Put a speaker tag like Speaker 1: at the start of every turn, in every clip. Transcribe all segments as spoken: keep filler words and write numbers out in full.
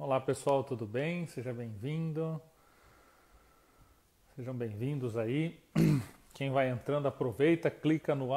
Speaker 1: Olá pessoal, tudo bem? Seja bem-vindo. Sejam bem-vindos aí. Quem vai entrando, aproveita, clica no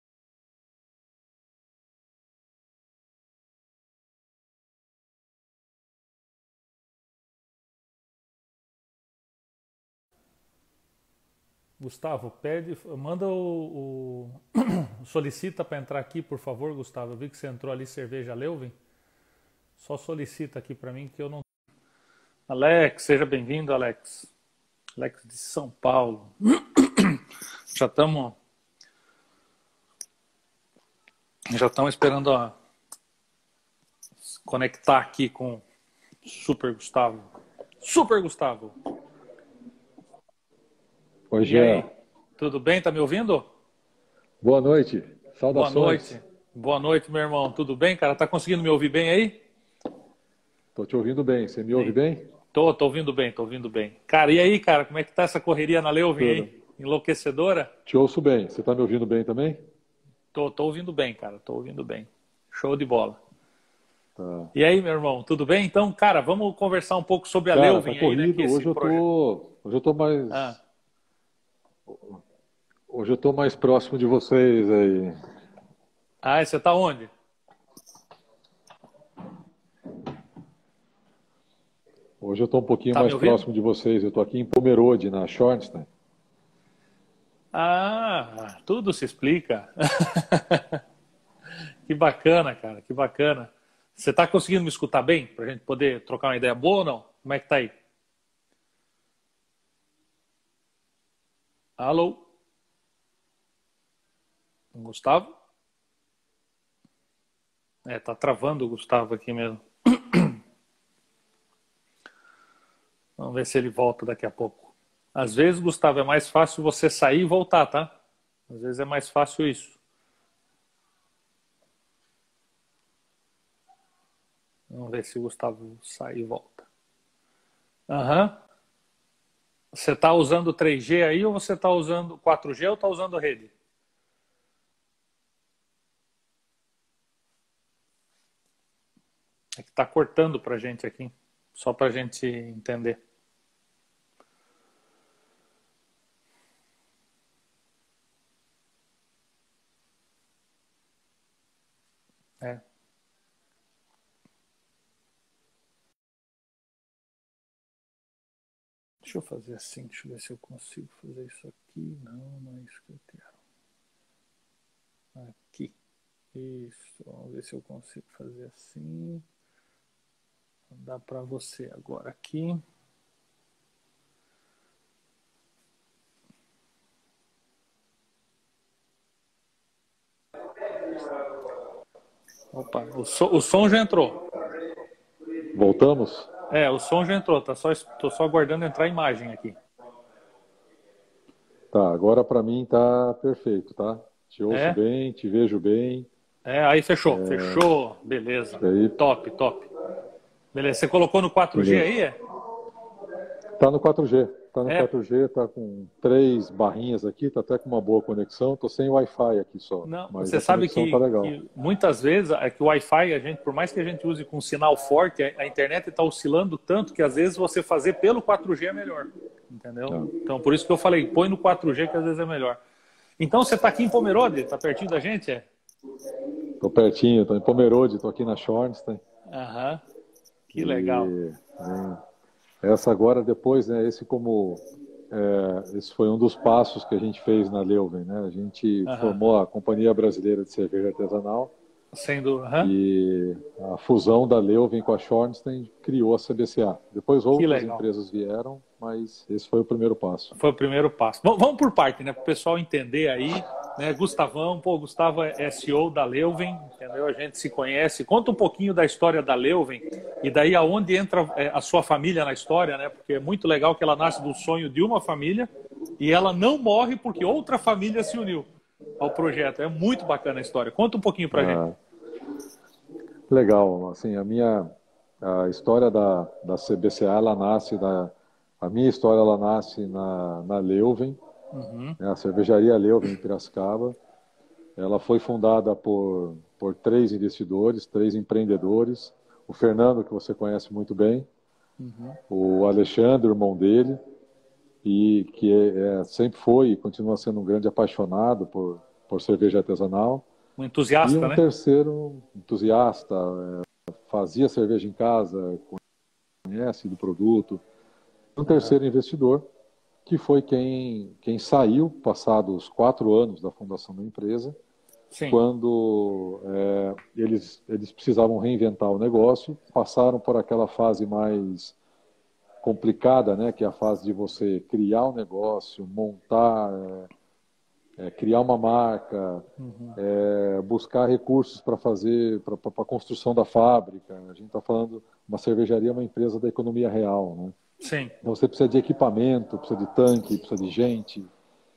Speaker 1: Gustavo, pede, manda o, o solicita para entrar aqui, por favor, Gustavo. Eu vi que você entrou ali, cerveja Leuven. Só solicita aqui para mim que eu não. Alex, seja bem-vindo, Alex. Alex de São Paulo. Já estamos já estamos esperando a conectar aqui com Super Gustavo. Super Gustavo.
Speaker 2: Oi,
Speaker 1: E aí,
Speaker 2: Jean.
Speaker 1: tudo bem? Tá me ouvindo?
Speaker 2: Boa noite.
Speaker 1: Boa
Speaker 2: Saudações.
Speaker 1: noite. Boa noite, meu irmão. Tudo bem, cara? Tá conseguindo me ouvir bem aí?
Speaker 2: Tô te ouvindo bem. Você me ouve
Speaker 1: Sim.
Speaker 2: bem?
Speaker 1: Tô, tô ouvindo bem, tô ouvindo bem. Cara, e aí, cara, como é que tá essa correria na Leuven
Speaker 2: Tudo.
Speaker 1: aí? Enlouquecedora?
Speaker 2: Te ouço bem. Você tá me ouvindo bem também?
Speaker 1: Tô, tô ouvindo bem, cara, tô ouvindo bem. Show de bola.
Speaker 2: Tá.
Speaker 1: E aí, meu irmão, tudo bem? Então, cara, vamos conversar um pouco sobre a
Speaker 2: Cara, tá
Speaker 1: Leuven aí, né? Que é
Speaker 2: corrido.
Speaker 1: esse
Speaker 2: Hoje eu
Speaker 1: projeto.
Speaker 2: tô, hoje eu tô
Speaker 1: Ah.
Speaker 2: mais, hoje eu tô mais próximo de vocês aí.
Speaker 1: ah, você tá onde?
Speaker 2: Hoje eu tô um pouquinho
Speaker 1: Tá me
Speaker 2: mais
Speaker 1: ouvindo?
Speaker 2: próximo de vocês. Eu tô aqui em Pomerode, na Schornstein.
Speaker 1: Ah, tudo se explica. Que bacana, cara, que bacana. Você tá conseguindo me escutar bem? Pra gente poder trocar uma ideia boa ou não? Como é que tá aí? Alô? Gustavo? É, tá travando o Gustavo aqui mesmo. Vamos ver se ele volta daqui a pouco. Às vezes, Gustavo, é mais fácil você sair e voltar, tá? Às vezes é mais fácil isso. Vamos ver se o Gustavo sai e volta. Aham. Você tá usando três G aí ou você tá usando quatro G ou tá usando rede? É que tá cortando pra gente aqui. Só pra gente entender. É. Deixa eu fazer assim, deixa eu ver se eu consigo fazer isso aqui. Não, não é isso que eu quero. Aqui. Isso. Vamos ver se eu consigo fazer assim. Dá para você agora aqui. Opa, o, so, o som já entrou.
Speaker 2: Voltamos?
Speaker 1: É, o som já entrou. Tá só, tô só aguardando entrar a imagem aqui.
Speaker 2: Tá, agora pra mim tá perfeito, tá? Te ouço
Speaker 1: É?
Speaker 2: bem, te vejo bem.
Speaker 1: É, aí fechou. Fechou. Beleza.
Speaker 2: Aí,
Speaker 1: Top, top. Beleza. Você colocou no quatro G
Speaker 2: beleza.
Speaker 1: aí, é?
Speaker 2: Tá no quatro G, tá no
Speaker 1: É.
Speaker 2: quatro G, tá com três barrinhas aqui, tá até com uma boa conexão. Tô sem Wi-Fi aqui só,
Speaker 1: Não,
Speaker 2: mas
Speaker 1: você
Speaker 2: a
Speaker 1: sabe
Speaker 2: conexão tá
Speaker 1: que,
Speaker 2: legal.
Speaker 1: que muitas vezes é que o Wi-Fi, a gente, por mais que a gente use com sinal forte, a, a internet está oscilando tanto que às vezes você fazer pelo quatro G é melhor. Entendeu?
Speaker 2: Tá.
Speaker 1: Então, por isso que eu falei, põe no quatro G que às vezes é melhor. Então, você está aqui em Pomerode? Está pertinho da gente? É?
Speaker 2: Tô pertinho, tô em Pomerode, tô aqui na Schornstein.
Speaker 1: Aham, que legal.
Speaker 2: E né, essa agora depois, né, esse como é, esse foi um dos passos que a gente fez na Leuven, né? A gente
Speaker 1: Aham,
Speaker 2: formou a Companhia Brasileira de Cerveja Artesanal
Speaker 1: sendo. Aham,
Speaker 2: e a fusão da Leuven com a Schornstein criou a C B C A. Depois
Speaker 1: que
Speaker 2: outras
Speaker 1: legal.
Speaker 2: empresas vieram, mas esse foi o primeiro passo.
Speaker 1: Foi o primeiro passo. Vamos, vamos por parte, né? Para o pessoal entender aí, né? Gustavão, pô, Gustavo é S E O da Leuven, entendeu? A gente se conhece. Conta um pouquinho da história da Leuven e daí aonde entra é, a sua família na história, né? Porque é muito legal que ela nasce do sonho de uma família e ela não morre porque outra família se uniu ao projeto. É muito bacana a história. Conta um pouquinho pra gente.
Speaker 2: Ah, legal, assim, a minha a história da, da C B C A, ela nasce da a minha história ela nasce na, na Leuven,
Speaker 1: Uhum,
Speaker 2: né, a cervejaria Leuven em Piracicaba. Ela foi fundada por, por três investidores, três empreendedores. o Fernando, que você conhece muito bem,
Speaker 1: Uhum.
Speaker 2: o Alexandre, o irmão dele, e que é, é, sempre foi e continua sendo um grande apaixonado por, por cerveja artesanal.
Speaker 1: Um
Speaker 2: E
Speaker 1: entusiasta,
Speaker 2: um
Speaker 1: né?
Speaker 2: terceiro entusiasta, é, fazia cerveja em casa, conhece do produto. Um
Speaker 1: Uhum.
Speaker 2: terceiro investidor, que foi quem, quem saiu, passados quatro anos da fundação da empresa,
Speaker 1: Sim,
Speaker 2: quando é, eles, eles precisavam reinventar o negócio, passaram por aquela fase mais complicada, né, que é a fase de você criar o negócio, montar, é, é, criar uma marca,
Speaker 1: uhum.
Speaker 2: é, buscar recursos para fazer, para a construção da fábrica. A gente está falando, uma cervejaria é uma empresa da economia real, né?
Speaker 1: Sim,
Speaker 2: Então você precisa de equipamento, precisa de tanque, precisa de gente.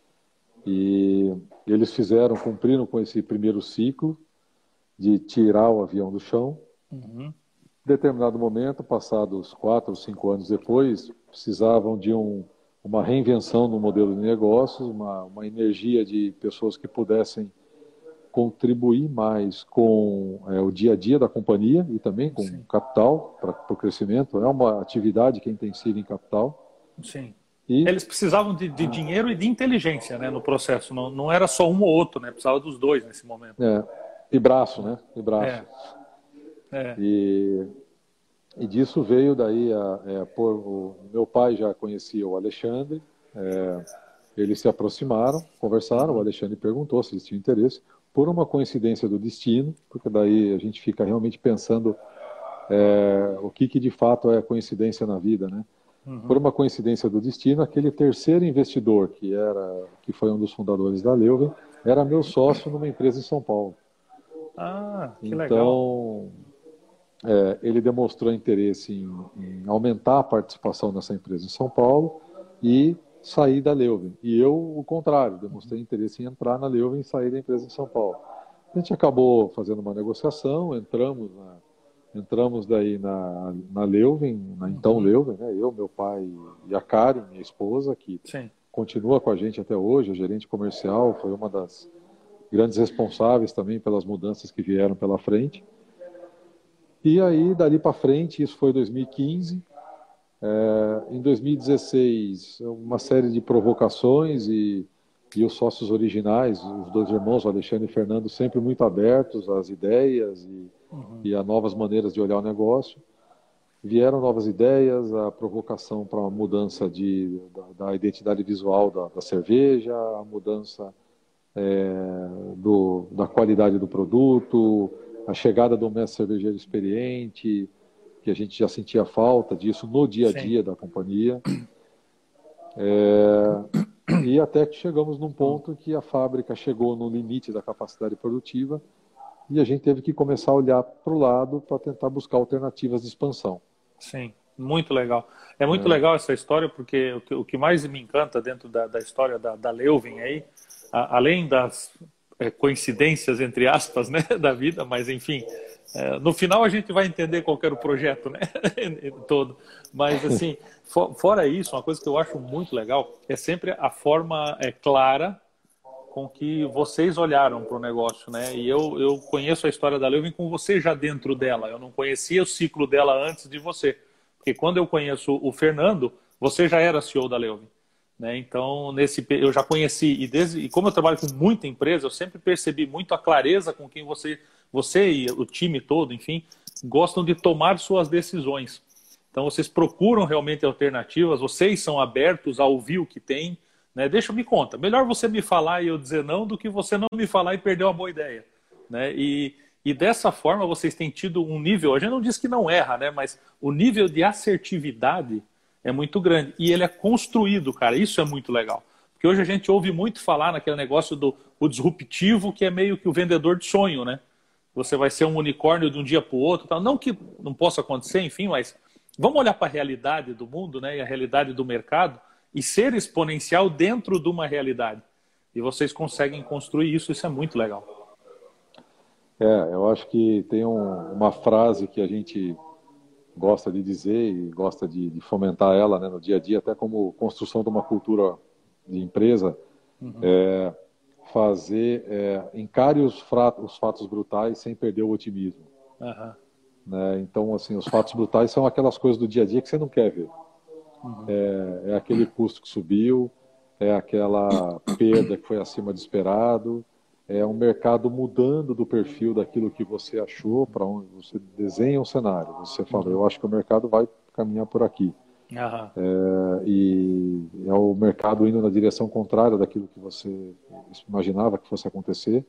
Speaker 2: E eles fizeram, cumpriram com esse primeiro ciclo de tirar o avião do chão.
Speaker 1: uhum.
Speaker 2: Em determinado momento, passados quatro ou cinco anos depois, precisavam de um, uma reinvenção no modelo de negócios, uma, uma energia de pessoas que pudessem contribuir mais com é, o dia a dia da companhia e também com
Speaker 1: Sim,
Speaker 2: capital para o crescimento. É uma atividade que é intensiva em capital.
Speaker 1: sim.
Speaker 2: E
Speaker 1: Eles precisavam de, de dinheiro e de inteligência, né, no processo. Não, não era só um ou outro, né? Precisava dos dois nesse momento.
Speaker 2: É, e braço, né? E braço.
Speaker 1: É, é.
Speaker 2: E, e disso veio daí a, é, por, o meu pai já conhecia o Alexandre, é, eles se aproximaram, conversaram, o
Speaker 1: Uhum.
Speaker 2: Alexandre perguntou se eles tinham interesse, por uma coincidência do destino, porque daí a gente fica realmente pensando é, o que, que de fato é coincidência na vida, né? Por
Speaker 1: Uhum.
Speaker 2: uma coincidência do destino, aquele terceiro investidor, que era, que foi um dos fundadores da Leuven, era meu sócio numa empresa em São Paulo.
Speaker 1: Ah, que legal.
Speaker 2: Então, é, ele demonstrou interesse em, em aumentar a participação nessa empresa em São Paulo e sair da Leuven. E eu, o contrário, demonstrei interesse em entrar na Leuven e sair da empresa em São Paulo. A gente acabou fazendo uma negociação, entramos na, entramos daí na, na Leuven, na então
Speaker 1: Uhum.
Speaker 2: Leuven, né? Eu, meu pai e a Karen, minha esposa, que
Speaker 1: Sim,
Speaker 2: continua com a gente até hoje, a gerente comercial, foi uma das grandes responsáveis também pelas mudanças que vieram pela frente. E aí, dali para frente, isso foi dois mil e quinze. É, em dois mil e dezesseis, uma série de provocações e, e os sócios originais, os dois irmãos, o Alexandre e o Fernando, sempre muito abertos às ideias e,
Speaker 1: uhum.
Speaker 2: e a novas maneiras de olhar o negócio. Vieram novas ideias, a provocação para a mudança de, da, da identidade visual da, da cerveja, a mudança é, do, da qualidade do produto, a chegada do mestre cervejeiro experiente, que a gente já sentia falta disso no dia a
Speaker 1: Sim.
Speaker 2: dia da companhia. É, e até que chegamos num
Speaker 1: Hum.
Speaker 2: ponto que a fábrica chegou no limite da capacidade produtiva e a gente teve que começar a olhar para o lado para tentar buscar alternativas de expansão.
Speaker 1: Sim, muito legal. É muito
Speaker 2: É,
Speaker 1: legal essa história, porque o que, o que mais me encanta dentro da, da história da, da Leuven aí, a, além das é, coincidências, entre aspas, né, da vida, mas enfim, é, no final a gente vai entender qual que era o projeto, né, todo. Mas assim, for, fora isso, uma coisa que eu acho muito legal é sempre a forma é, clara com que vocês olharam para o negócio, né? E eu, eu conheço a história da Leuven com você já dentro dela. Eu não conhecia o ciclo dela antes de você. Porque quando eu conheço o Fernando, você já era C E O da Leuven, né? Então, nesse, eu já conheci, e, desde, e como eu trabalho com muita empresa, eu sempre percebi muito a clareza com quem você, você e o time todo, enfim, gostam de tomar suas decisões. Então, vocês procuram realmente alternativas, vocês são abertos a ouvir o que tem, né? Deixa, me conta. Melhor você me falar e eu dizer não do que você não me falar e perder uma boa ideia, né? E, e dessa forma vocês têm tido um nível, a gente não diz que não erra, né? Mas o nível de assertividade é muito grande. E ele é construído, cara. Isso é muito legal. Porque hoje a gente ouve muito falar naquele negócio do o disruptivo, que é meio que o vendedor de sonho, né? Você vai ser um unicórnio de um dia para o outro. Tal. Não que não possa acontecer, enfim, mas vamos olhar para a realidade do mundo, né? E a realidade do mercado e ser exponencial dentro de uma realidade. E vocês conseguem construir isso, isso é muito legal.
Speaker 2: é, eu acho que tem um, uma frase que a gente gosta de dizer e gosta de, de fomentar ela, né, no dia a dia, até como construção de uma cultura de empresa,
Speaker 1: Uhum.
Speaker 2: é fazer, é, encare os, fratos, os fatos brutais sem perder o otimismo.
Speaker 1: Uhum.
Speaker 2: né? Então, assim, os fatos brutais são aquelas coisas do dia a dia que você não quer ver.
Speaker 1: Uhum.
Speaker 2: É, é aquele custo que subiu, é aquela perda que foi acima do esperado, é um mercado mudando do perfil daquilo que você achou para onde você desenha um cenário. Você fala,
Speaker 1: Uhum.
Speaker 2: eu acho que o mercado vai caminhar por aqui.
Speaker 1: Aham.
Speaker 2: É, e é o mercado indo na direção contrária daquilo que você imaginava que fosse acontecer.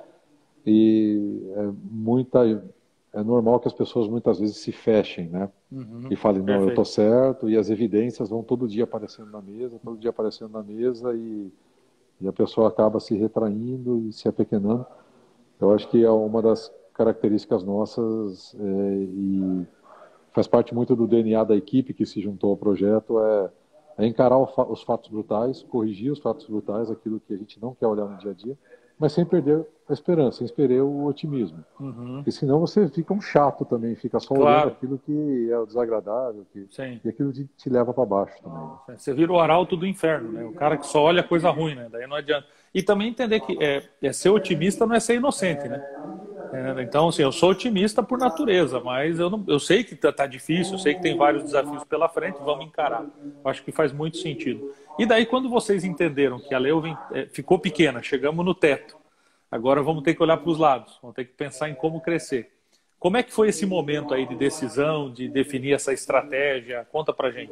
Speaker 2: E é muita é normal que as pessoas muitas vezes se fechem, né?
Speaker 1: Uhum.
Speaker 2: E falem, não, eu tô
Speaker 1: Perfeito.
Speaker 2: certo, e as evidências vão todo dia aparecendo na mesa, todo dia aparecendo na mesa, e, e a pessoa acaba se retraindo e se apequenando. Eu acho que é uma das características nossas, é, e faz parte muito do D N A da equipe que se juntou ao projeto, é, é encarar o fa os fatos brutais, corrigir os fatos brutais, aquilo que a gente não quer olhar no dia a dia, mas sem perder a esperança, sem perder o otimismo.
Speaker 1: Uhum.
Speaker 2: Porque senão você fica um chato também, fica só olhando
Speaker 1: Claro.
Speaker 2: aquilo que é o desagradável, que,
Speaker 1: Sim.
Speaker 2: e aquilo te, te leva para baixo também. Né?
Speaker 1: Você vira o arauto do inferno, né? O cara que só olha coisa ruim, né? Daí não adianta. E também entender que é, é ser otimista não é ser inocente, né? É, então, assim, eu sou otimista por natureza, mas eu, não, eu sei que tá, tá difícil, eu sei que tem vários desafios pela frente, vamos encarar. Eu acho que faz muito sentido. E daí, quando vocês entenderam que a Leuven é, ficou pequena, chegamos no teto, agora vamos ter que olhar para os lados, vamos ter que pensar em como crescer. Como é que foi esse momento aí de decisão, de definir essa estratégia? Conta pra gente.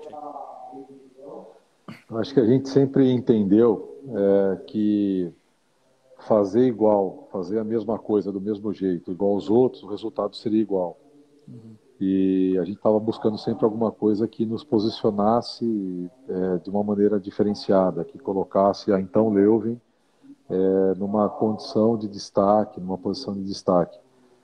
Speaker 2: Acho que a gente sempre entendeu é, que fazer igual, fazer a mesma coisa do mesmo jeito, igual aos outros, o resultado seria igual. Uhum. E a gente estava buscando sempre alguma coisa que nos posicionasse é, de uma maneira diferenciada, que colocasse a então Leuven é, numa condição de destaque, numa posição de destaque.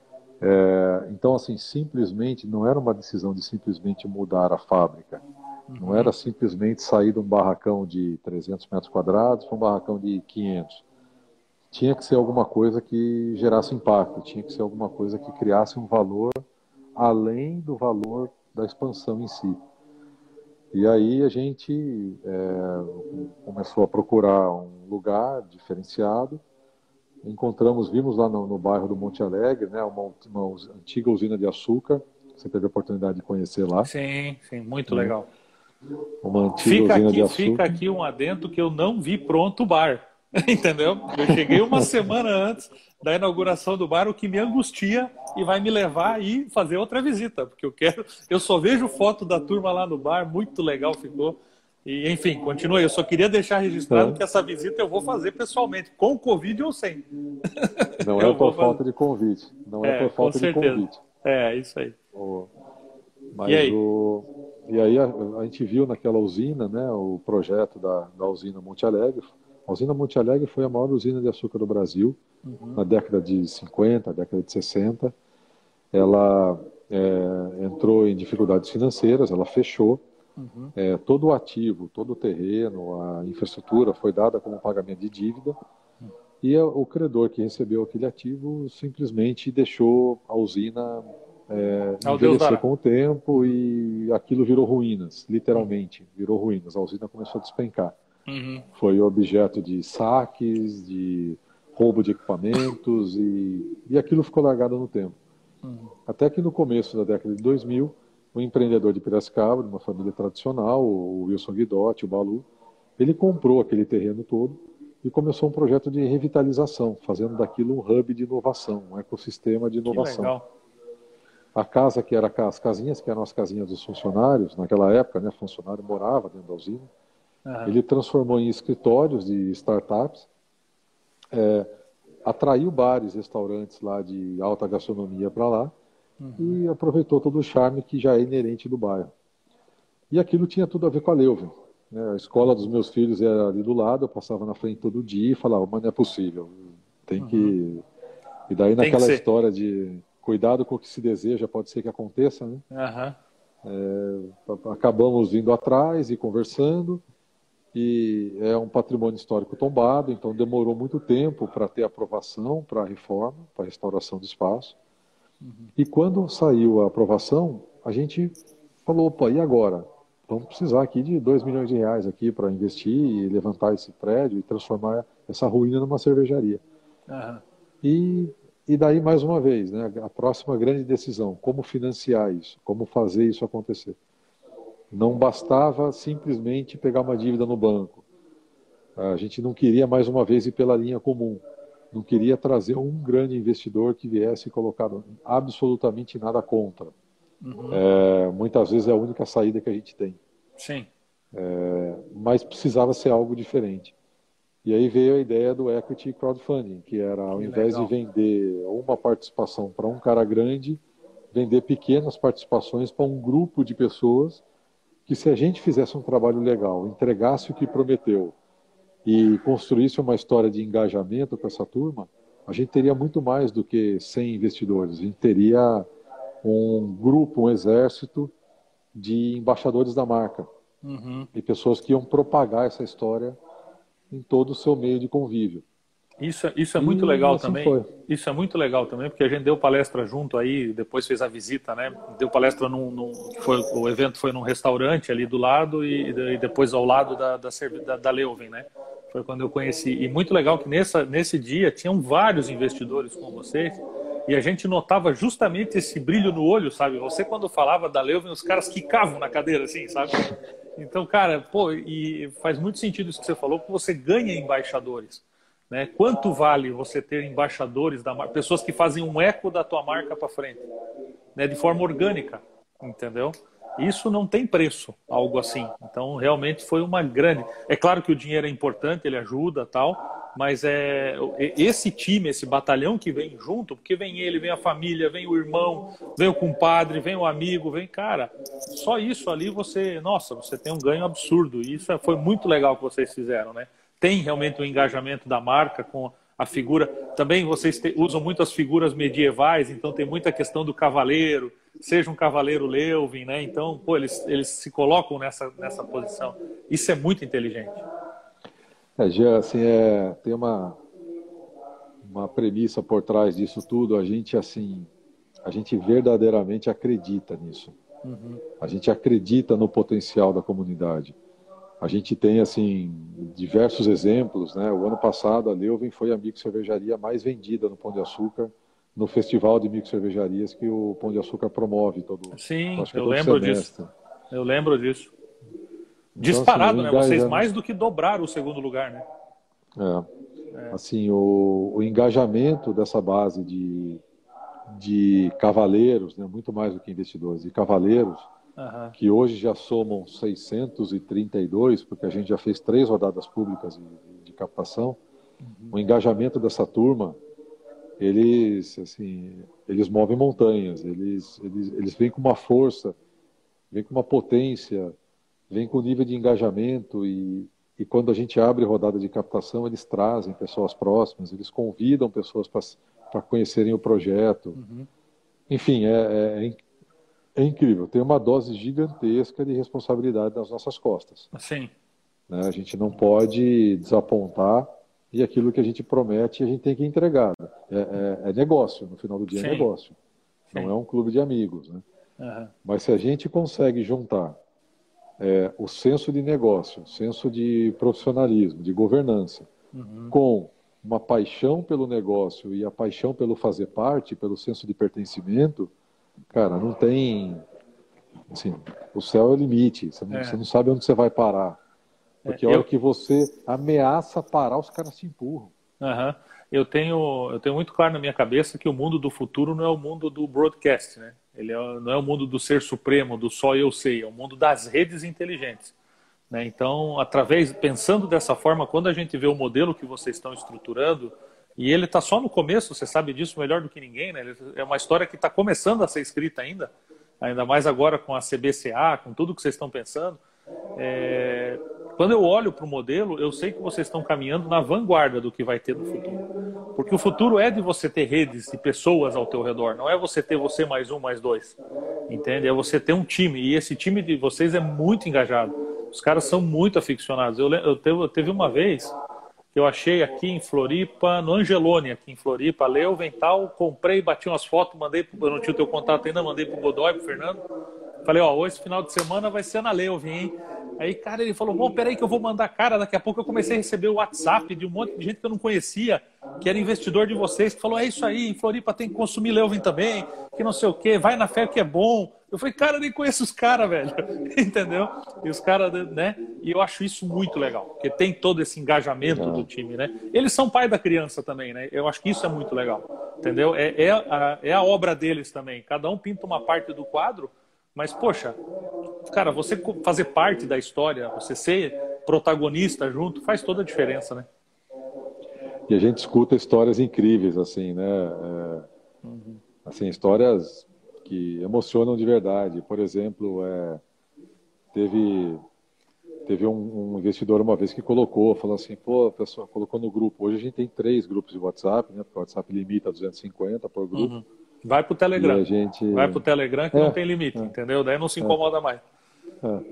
Speaker 2: É, então, assim, simplesmente, não era uma decisão de simplesmente mudar a fábrica. Uhum. Não era simplesmente sair de um barracão de trezentos metros quadrados para um barracão de quinhentos. Tinha que ser alguma coisa que gerasse impacto, tinha que ser alguma coisa que criasse um valor além do valor da expansão em si. E aí a gente é, começou a procurar um lugar diferenciado. Encontramos, vimos lá no, no bairro do Monte Alegre, né, uma, uma antiga usina de açúcar. Você teve a oportunidade de conhecer lá.
Speaker 1: Sim, sim, muito
Speaker 2: né?
Speaker 1: legal.
Speaker 2: Uma antiga
Speaker 1: fica
Speaker 2: usina
Speaker 1: aqui,
Speaker 2: de açúcar.
Speaker 1: Fica aqui um adendo que eu não vi pronto o bar. Entendeu? Eu cheguei uma semana antes da inauguração do bar, o que me angustia e vai me levar a ir fazer outra visita, porque eu quero. Eu só vejo foto da turma lá no bar, muito legal ficou. E, enfim, continue. Eu só queria deixar registrado é. que essa visita eu vou fazer pessoalmente, com Covid ou sem.
Speaker 2: Não é por falta de convite. Não é, é por falta de convite.
Speaker 1: É, isso aí.
Speaker 2: O... Mas
Speaker 1: e aí?
Speaker 2: O... E aí a, a gente viu naquela usina, né, o projeto da, da usina Monte Alegre. A usina Monte Alegre foi a maior usina de açúcar do Brasil, uhum. na década de cinquenta, década de sessenta. Ela é, entrou em dificuldades financeiras, ela fechou. Uhum. É, todo o ativo, todo o terreno, a infraestrutura foi dada como pagamento de dívida. Uhum. E a, o credor que recebeu aquele ativo simplesmente deixou a usina é, envelhecer com o tempo e aquilo virou ruínas, literalmente, virou ruínas. A usina começou a despencar. Uhum. Foi objeto de saques, de roubo de equipamentos e, e aquilo ficou largado no tempo. Uhum. Até que no começo da década de dois mil, um empreendedor de Piracicaba, de uma família tradicional, o Wilson Guidotti, o Balu, ele comprou aquele terreno todo e começou um projeto de revitalização, fazendo daquilo um hub de inovação, um ecossistema de inovação.
Speaker 1: Que legal.
Speaker 2: A casa que era as casinhas, que eram as casinhas dos funcionários, naquela época, né, funcionário morava dentro da usina. Uhum. Ele transformou em escritórios de startups, é, atraiu bares, restaurantes lá de alta gastronomia para lá, uhum. e aproveitou todo o charme que já é inerente do bairro. E aquilo tinha tudo a ver com a Leuven. Né? A escola dos meus filhos era ali do lado, eu passava na frente todo dia e falava, mas não é possível, tem uhum. que... E daí tem naquela história de cuidado com o que se deseja, pode ser que aconteça, né? Uhum. É, acabamos vindo atrás e conversando, e é um patrimônio histórico tombado, então demorou muito tempo para ter aprovação para a reforma, para a restauração do espaço. Uhum. E quando saiu a aprovação, a gente falou, opa, e agora? Vamos precisar aqui de dois milhões de reais aqui para investir e levantar esse prédio e transformar essa ruína numa cervejaria. Uhum. E, e daí, mais uma vez, né, a próxima grande decisão, como financiar isso, como fazer isso acontecer. Não bastava simplesmente pegar uma dívida no banco. A gente não queria, mais uma vez, ir pela linha comum. Não queria trazer um grande investidor que viesse e colocar absolutamente nada contra.
Speaker 1: Uhum.
Speaker 2: É, muitas vezes é a única saída que a gente tem.
Speaker 1: Sim.
Speaker 2: É, mas precisava ser algo diferente. E aí veio a ideia do equity crowdfunding, que era, ao
Speaker 1: Que
Speaker 2: invés
Speaker 1: legal.
Speaker 2: de vender uma participação para um cara grande, vender pequenas participações para um grupo de pessoas que, se a gente fizesse um trabalho legal, entregasse o que prometeu e construísse uma história de engajamento com essa turma, a gente teria muito mais do que cem investidores. A gente teria um grupo, um exército de embaixadores da marca.
Speaker 1: Uhum.
Speaker 2: E pessoas que iam propagar essa história em todo o seu meio de convívio.
Speaker 1: Isso, isso é
Speaker 2: E
Speaker 1: muito legal
Speaker 2: assim
Speaker 1: também.
Speaker 2: foi.
Speaker 1: Isso é muito legal também, porque a gente deu palestra junto aí, depois fez a visita, né? Deu palestra num, num foi, o evento foi num restaurante ali do lado e, e depois ao lado da, da, da, da Leuven, né? Foi quando eu conheci. E muito legal que nessa, nesse dia tinham vários investidores com vocês e a gente notava justamente esse brilho no olho, sabe? Você, quando falava da Leuven, os caras quicavam na cadeira, assim, sabe? Então, cara, pô, e faz muito sentido isso que você falou, que você ganha embaixadores, né? Quanto vale você ter embaixadores da marca, pessoas que fazem um eco da tua marca para frente, né? De forma orgânica, entendeu? Isso não tem preço, algo assim. Então, realmente foi uma grande... É claro que o dinheiro é importante, ele ajuda, tal, mas é esse time, esse batalhão que vem junto, porque vem ele, vem a família, vem o irmão, vem o compadre, vem o amigo, vem, cara, só isso ali você, nossa, você tem um ganho absurdo. E isso foi muito legal que vocês fizeram, né? Tem realmente o engajamento da marca com a figura. Também vocês te, usam muitas figuras medievais, então tem muita questão do cavaleiro, seja um cavaleiro Leuven, né? Então, pô, eles, eles se colocam nessa, nessa posição. Isso é muito inteligente.
Speaker 2: É, já, assim, é, tem uma, uma premissa por trás disso tudo. A gente, assim, a gente verdadeiramente acredita nisso.
Speaker 1: Uhum.
Speaker 2: A gente acredita no potencial da comunidade. A gente tem, assim, diversos exemplos, né? O ano passado a Leuven foi a microcervejaria mais vendida no Pão de Açúcar, no festival de microcervejarias que o Pão de Açúcar promove todo,
Speaker 1: Sim,
Speaker 2: acho que
Speaker 1: eu
Speaker 2: todo
Speaker 1: lembro
Speaker 2: semestre.
Speaker 1: disso. Eu lembro disso.
Speaker 2: Então,
Speaker 1: Disparado,
Speaker 2: assim,
Speaker 1: né?
Speaker 2: engaja...
Speaker 1: Vocês mais do que dobraram o segundo lugar, né?
Speaker 2: É. É. Assim, o, o engajamento dessa base de, de cavaleiros, né? Muito mais do que investidores, de cavaleiros,
Speaker 1: Uhum.
Speaker 2: que hoje já somam seiscentos e trinta e dois, porque a gente já fez três rodadas públicas de, de captação. Uhum. O engajamento dessa turma, eles, assim, eles movem montanhas, eles, eles, eles vêm com uma força, vêm com uma potência, vêm com nível de engajamento e, e quando a gente abre rodada de captação, eles trazem pessoas próximas, eles convidam pessoas para conhecerem o projeto. Uhum. Enfim, é, é É incrível, tem uma dose gigantesca de responsabilidade nas nossas costas.
Speaker 1: Sim.
Speaker 2: Né? A gente não pode desapontar e aquilo que a gente promete a gente tem que entregar. É, é, é negócio, no final do dia. Sim. É negócio. Sim. Não é um clube de amigos. Né? Uhum. Mas se a gente consegue juntar é, o senso de negócio, o senso de profissionalismo, de governança, uhum. com uma paixão pelo negócio e a paixão pelo fazer parte, pelo senso de pertencimento, cara, não tem... Assim, o céu é o limite. Você não, é. você não sabe onde você vai parar. Porque é, a hora eu... que você ameaça parar, os caras te empurram.
Speaker 1: Uhum. Eu tenho, eu tenho muito claro na minha cabeça que o mundo do futuro não é o mundo do broadcast, né? Ele é, não é o mundo do ser supremo, do só eu sei. É o mundo das redes inteligentes. Né? Então, através, pensando dessa forma, quando a gente vê o modelo que vocês estão estruturando... E ele está só no começo, você sabe disso melhor do que ninguém, né? É uma história que está começando a ser escrita ainda, ainda mais agora com a C B C A, com tudo que vocês estão pensando. É... Quando eu olho para o modelo, eu sei que vocês estão caminhando na vanguarda do que vai ter no futuro. Porque o futuro é de você ter redes de pessoas ao teu redor, não é você ter você mais um, mais dois. Entende? É você ter um time, e esse time de vocês é muito engajado. Os caras são muito aficionados. Eu, eu, teve, eu teve uma vez... que eu achei aqui em Floripa, no Angelone, aqui em Floripa, Leuven tal, comprei, bati umas fotos, mandei, eu não tinha o teu contato ainda, mandei pro Godoy, pro Fernando. Falei, ó, hoje, final de semana, vai ser na Leuven, hein? Aí, cara, ele falou, bom, peraí que eu vou mandar cara, daqui a pouco eu comecei a receber o WhatsApp de um monte de gente que eu não conhecia, que era investidor de vocês, que falou, é isso aí, em Floripa tem que consumir Leuven também, que não sei o quê, vai na fé que é bom. Eu falei, cara, eu nem conheço os caras, velho, entendeu? E os caras, né? E eu acho isso muito legal, porque tem todo esse engajamento do time, né? Eles são pai da criança também, né? Eu acho que isso é muito legal, entendeu? É, é, a, é a obra deles também, cada um pinta uma parte do quadro, mas, poxa, cara, você fazer parte da história, você ser protagonista junto, faz toda a diferença, né?
Speaker 2: E a gente escuta histórias incríveis, assim, né? É, uhum. Assim, histórias que emocionam de verdade. Por exemplo, é, teve, teve um, um investidor uma vez que colocou, falou assim, pô, a pessoa colocou no grupo. Hoje a gente tem três grupos de WhatsApp, né? Porque o WhatsApp limita a duzentos e cinquenta por grupo. Uhum.
Speaker 1: Vai pro Telegram.
Speaker 2: E a gente...
Speaker 1: Vai pro Telegram que é, não tem limite, é, entendeu? Daí não se incomoda é, mais.
Speaker 2: É.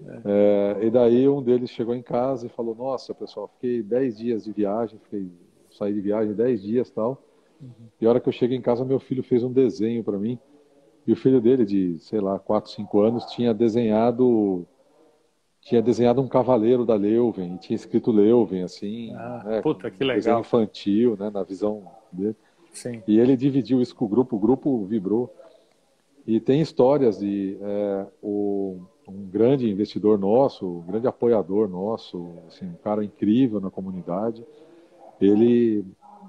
Speaker 2: É, e daí um deles chegou em casa e falou, nossa, pessoal, fiquei dez dias de viagem, fiquei, saí de viagem dez dias e tal. Uhum. E a hora que eu cheguei em casa, meu filho fez um desenho para mim. E o filho dele, de, sei lá, quatro, cinco anos, tinha desenhado tinha desenhado um cavaleiro da Leuven, e tinha escrito Leuven, assim,
Speaker 1: ah,
Speaker 2: né,
Speaker 1: puta, que
Speaker 2: um
Speaker 1: legal.
Speaker 2: Desenho infantil, né, na visão dele.
Speaker 1: Sim.
Speaker 2: E ele dividiu isso com o grupo, o grupo vibrou. E tem histórias de é, o, um grande investidor nosso, um grande apoiador nosso, assim, um cara incrível na comunidade. Ele,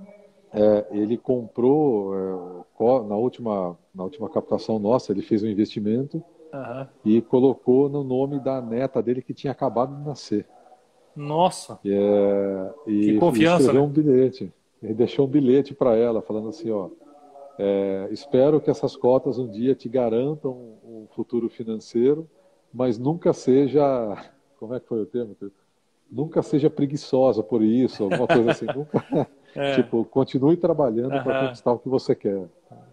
Speaker 2: é, ele comprou, é, na, última, na última captação nossa, ele fez um investimento uhum. e colocou no nome da neta dele que tinha acabado de nascer.
Speaker 1: Nossa!
Speaker 2: E, é, e,
Speaker 1: que confiança,
Speaker 2: e escreveu
Speaker 1: né?
Speaker 2: um bilhete. Ele deixou um bilhete para ela, falando assim, ó, É, espero que essas cotas um dia te garantam um futuro financeiro, mas nunca seja, como é que foi o termo? Nunca seja preguiçosa por isso, alguma coisa assim. Nunca, é. Tipo, continue trabalhando uh-huh. para conquistar o que você quer.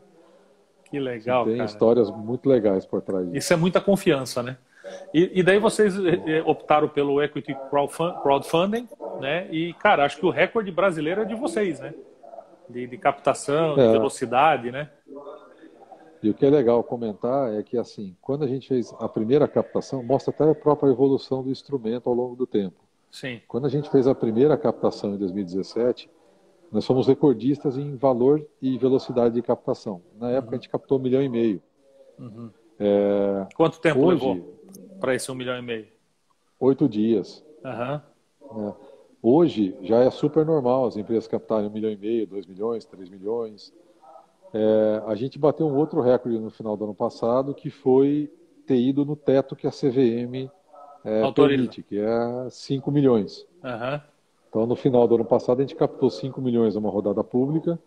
Speaker 1: Que legal,
Speaker 2: assim, tem
Speaker 1: cara.
Speaker 2: histórias muito legais por trás disso.
Speaker 1: Isso é muita confiança, né? E, e daí vocês optaram pelo Equity Crowdfunding, né? E, cara, acho que o recorde brasileiro é de vocês, né? De, de captação, de é. velocidade, né?
Speaker 2: E o que é legal comentar é que, assim, quando a gente fez a primeira captação, mostra até a própria evolução do instrumento ao longo do tempo.
Speaker 1: Sim.
Speaker 2: Quando a gente fez a primeira captação em dois mil e dezessete, nós fomos recordistas em valor e velocidade de captação. Na época, uhum. a gente captou um milhão e meio.
Speaker 1: Uhum.
Speaker 2: É...
Speaker 1: Quanto tempo
Speaker 2: Hoje,
Speaker 1: levou para esse um milhão e meio?
Speaker 2: Oito dias.
Speaker 1: Uhum.
Speaker 2: É... Hoje já é super normal as empresas captarem um milhão e meio, dois milhões, três milhões. É, a gente bateu um outro recorde no final do ano passado, que foi ter ido no teto que a C V M é, permite, que é cinco milhões.
Speaker 1: Uhum.
Speaker 2: Então, no final do ano passado, a gente captou cinco milhões numa rodada pública.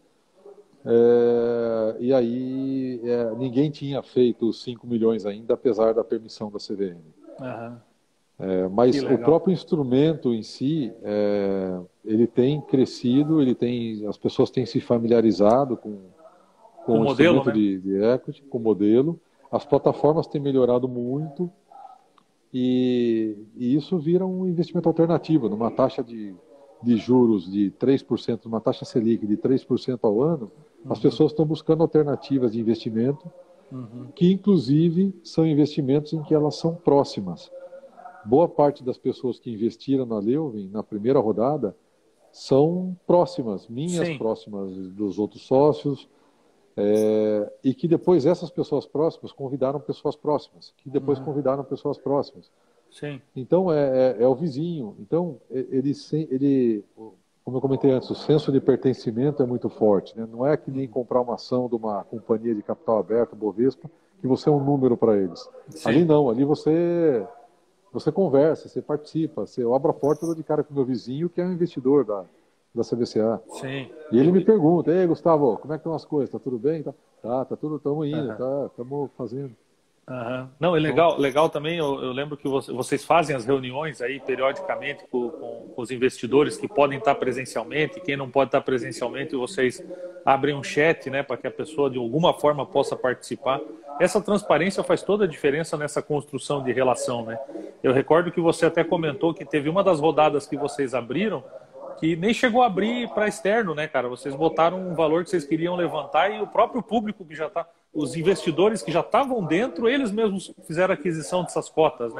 Speaker 2: É, e aí, é, ninguém tinha feito cinco milhões ainda, apesar da permissão da C V M.
Speaker 1: Uhum.
Speaker 2: É, mas o próprio instrumento em si, é, ele tem crescido, ele tem, as pessoas têm se familiarizado com, com o, o
Speaker 1: modelo,
Speaker 2: instrumento
Speaker 1: né?
Speaker 2: de, de equity, com o modelo. As plataformas têm melhorado muito e, e isso vira um investimento alternativo, numa taxa de, de juros de três por cento, numa taxa Selic de três por cento ao ano, uhum. as pessoas estão buscando alternativas de investimento, uhum. que inclusive são investimentos em que elas são próximas. Boa parte das pessoas que investiram na Leuven, na primeira rodada, são próximas, minhas Sim. próximas dos outros sócios, é, e que depois essas pessoas próximas convidaram pessoas próximas, que depois uhum. convidaram pessoas próximas.
Speaker 1: Sim.
Speaker 2: Então, é, é, é o vizinho. Então, ele, ele, como eu comentei antes, o senso de pertencimento é muito forte, né? Não é que nem comprar uma ação de uma companhia de capital aberto, Bovespa, que você é um número para eles. Sim. Ali não, ali você... Você conversa, você participa, você abre a porta, eu dou de cara com o meu vizinho, que é um investidor da, da C V C A.
Speaker 1: Sim.
Speaker 2: E ele me pergunta, ei, Gustavo, como é que estão as coisas? Tá tudo bem? Tá, tá, tá tudo, estamos indo, uhum. tá, estamos fazendo.
Speaker 1: Uhum. Não, é legal, legal também, eu, eu lembro que vocês fazem as reuniões aí periodicamente com, com, com os investidores que podem estar presencialmente, quem não pode estar presencialmente, vocês abrem um chat, né, para que a pessoa de alguma forma possa participar. Essa transparência faz toda a diferença nessa construção de relação, né? Eu recordo que você até comentou que teve uma das rodadas que vocês abriram que nem chegou a abrir para externo, né, cara? Vocês botaram um valor que vocês queriam levantar e o próprio público que já está, os investidores que já estavam dentro, eles mesmos fizeram a aquisição dessas cotas, né?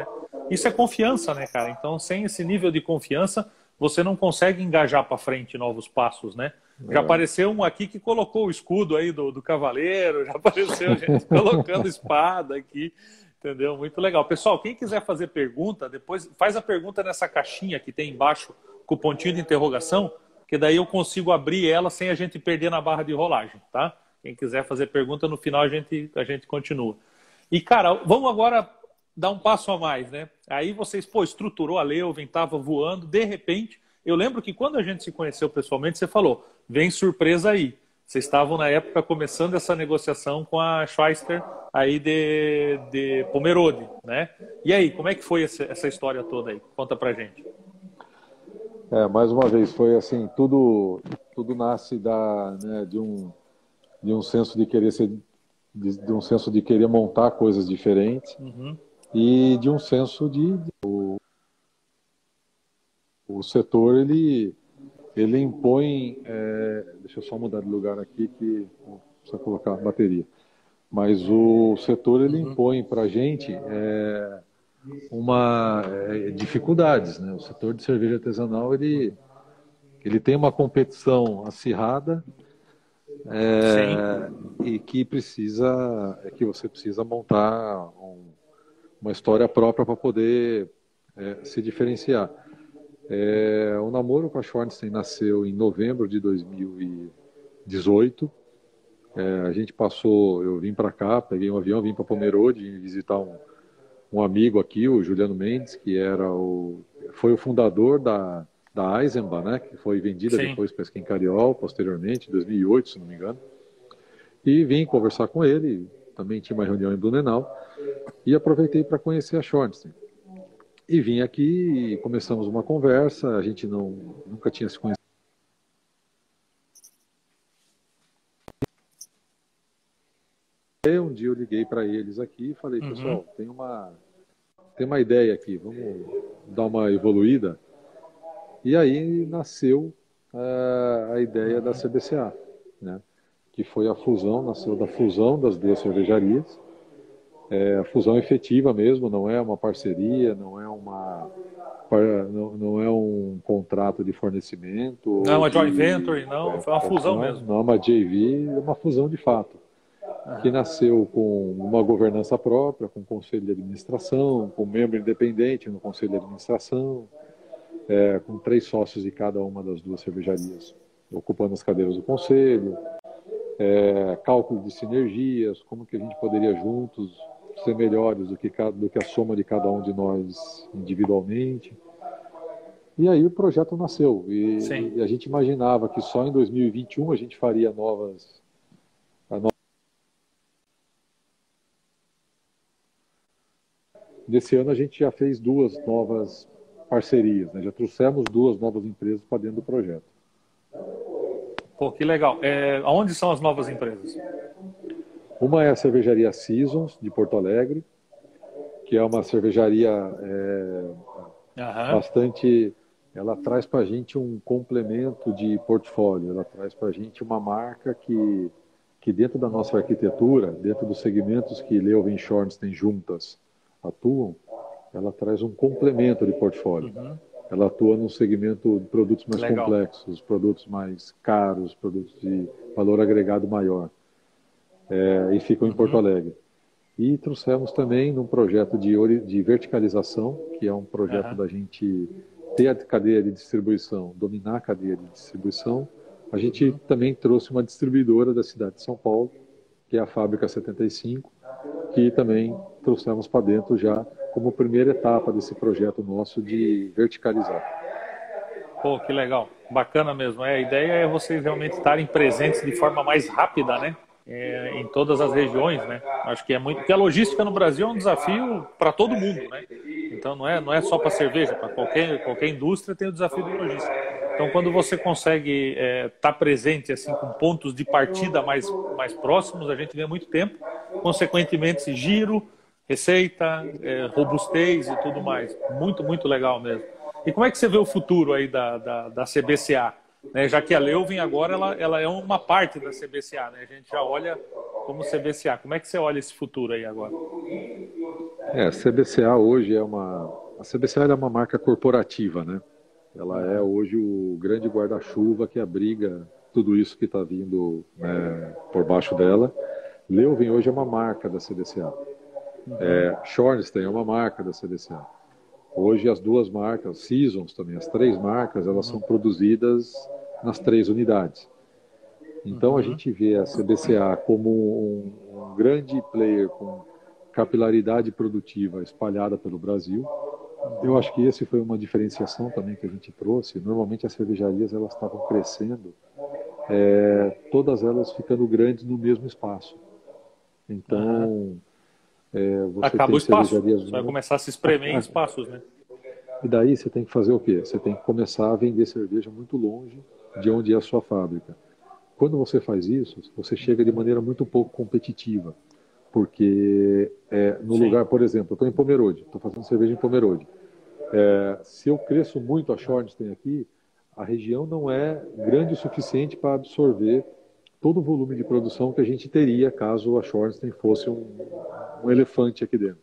Speaker 1: isso é confiança, né, cara? Então, sem esse nível de confiança, você não consegue engajar para frente novos passos, né? Já
Speaker 2: É.
Speaker 1: apareceu um aqui que colocou o escudo aí do, do cavaleiro, já apareceu gente colocando espada aqui, entendeu? Muito legal. Pessoal, quem quiser fazer pergunta, depois faz a pergunta nessa caixinha que tem embaixo com o pontinho de interrogação, que daí eu consigo abrir ela sem a gente perder na barra de rolagem, tá? Quem quiser fazer pergunta, no final a gente, a gente continua. E, cara, vamos agora dar um passo a mais, né? Aí vocês, pô, estruturou a Leuven, estava voando, de repente, eu lembro que quando a gente se conheceu pessoalmente, você falou, vem surpresa aí. Vocês estavam, na época, começando essa negociação com a Schweister aí de, de Pomerode, né? E aí, como é que foi essa, essa história toda aí? Conta pra gente.
Speaker 2: É, mais uma vez, foi assim, tudo, tudo nasce da, né, de, um, de um senso de querer ser, de, de um senso de querer montar coisas diferentes, uhum. E de um senso de, de o, o setor ele ele impõe, é, deixa eu só mudar de lugar aqui que precisa colocar a bateria, mas o setor ele uhum. impõe para a gente é, uma é, dificuldades, né? O setor de cerveja artesanal ele ele tem uma competição acirrada é, e que precisa é que você precisa montar um, uma história própria para poder é, se diferenciar. É, o namoro com a Schornstein nasceu em novembro de dois mil e dezoito. É, a gente passou, eu vim para cá, peguei um avião, vim para Pomerode visitar um, um amigo aqui, o Juliano Mendes, que era o, foi o fundador da, da Eisenbahn, né, que foi vendida Sim. depois para a Esquencariol, posteriormente, em dois mil e oito, se não me engano. E vim conversar com ele, também tinha uma reunião em Blumenau, e aproveitei para conhecer a Schornstein. E vim aqui e começamos uma conversa, a gente não, nunca tinha se conhecido. Um dia eu liguei para eles aqui e falei, uhum. pessoal, tem uma, tem uma ideia aqui, vamos dar uma evoluída. E aí nasceu uh, a ideia da C B C A, né? Que foi a fusão, nasceu da fusão das duas cervejarias. É, a fusão efetiva mesmo, não é uma parceria, não é uma não, não é um contrato de fornecimento.
Speaker 1: Não é uma joint venture, não, é, foi uma fusão
Speaker 2: não,
Speaker 1: mesmo.
Speaker 2: Não é uma J V, é uma fusão de fato. Ah. Que nasceu com uma governança própria, com conselho de administração, com membro independente no conselho de administração, é, com três sócios de cada uma das duas cervejarias, ocupando as cadeiras do conselho, é, cálculo de sinergias, como que a gente poderia juntos ser melhores do que, do que a soma de cada um de nós individualmente. E aí o projeto nasceu. E, e a gente imaginava que só em dois mil e vinte e um a gente faria novas... No... Nesse ano a gente já fez duas novas parcerias, né? Já trouxemos duas novas empresas para dentro do projeto.
Speaker 1: Pô, que legal. É, onde são as novas empresas?
Speaker 2: Uma é a cervejaria Seasons, de Porto Alegre, que é uma cervejaria é, uhum. bastante... Ela traz para a gente um complemento de portfólio, ela traz para a gente uma marca que, que dentro da nossa arquitetura, dentro dos segmentos que Leuven e Schornstein juntas atuam, ela traz um complemento de portfólio. Uhum. Ela atua no segmento de produtos mais Legal. complexos, produtos mais caros, produtos de valor agregado maior. É, e ficam em Porto Alegre. E trouxemos também num projeto de, de verticalização, que é um projeto uhum. da gente ter a cadeia de distribuição, dominar a cadeia de distribuição. A gente uhum. também trouxe uma distribuidora da cidade de São Paulo, que é a Fábrica setenta e cinco, que também trouxemos para dentro já como primeira etapa desse projeto nosso de verticalizar.
Speaker 1: Pô, que legal. Bacana mesmo. É, a ideia é vocês realmente estarem presentes de forma mais rápida, né? É, em todas as regiões, né? Acho que é muito, porque a logística no Brasil é um desafio para todo mundo, né? Então não é, não é só para cerveja, para qualquer, qualquer indústria tem o desafio de logística. Então quando você consegue estar é, tá presente assim com pontos de partida mais, mais próximos, a gente ganha muito tempo, consequentemente giro, receita, é, robustez e tudo mais. Muito, muito legal mesmo. E como é que você vê o futuro aí da, da, da C B C A? Né, já que a Leuven agora ela, ela é uma parte da C B C A, né? A gente já olha como C B C A. Como é que você olha esse futuro aí agora?
Speaker 2: É, a C B C A hoje é uma... A C B C A é uma marca corporativa, né? Ela é hoje o grande guarda-chuva que abriga tudo isso que está vindo, né, por baixo dela. Leuven hoje é uma marca da C B C A. É, Schornstein é uma marca da C B C A. Hoje as duas marcas, Seasons também, as três marcas, elas são produzidas nas três unidades. Então a gente vê a C B C A como um, um grande player com capilaridade produtiva espalhada pelo Brasil. Eu acho que esse foi uma diferenciação também que a gente trouxe. Normalmente as cervejarias elas estavam crescendo, é, todas elas ficando grandes no mesmo espaço. Então, uhum. é, você
Speaker 1: acaba
Speaker 2: tem
Speaker 1: o espaço.
Speaker 2: cervejarias...
Speaker 1: Você vai começar a se espremer em espaços, né?
Speaker 2: E daí você tem que fazer o quê? Você tem que começar a vender cerveja muito longe de onde é a sua fábrica. Quando você faz isso, você chega de maneira muito pouco competitiva. Porque é, no Sim. lugar, por exemplo, eu estou em Pomerode, estou fazendo cerveja em Pomerode. É, se eu cresço muito a Schornstein aqui, a região não é grande o suficiente para absorver todo o volume de produção que a gente teria caso a Schornstein fosse um, um elefante aqui dentro.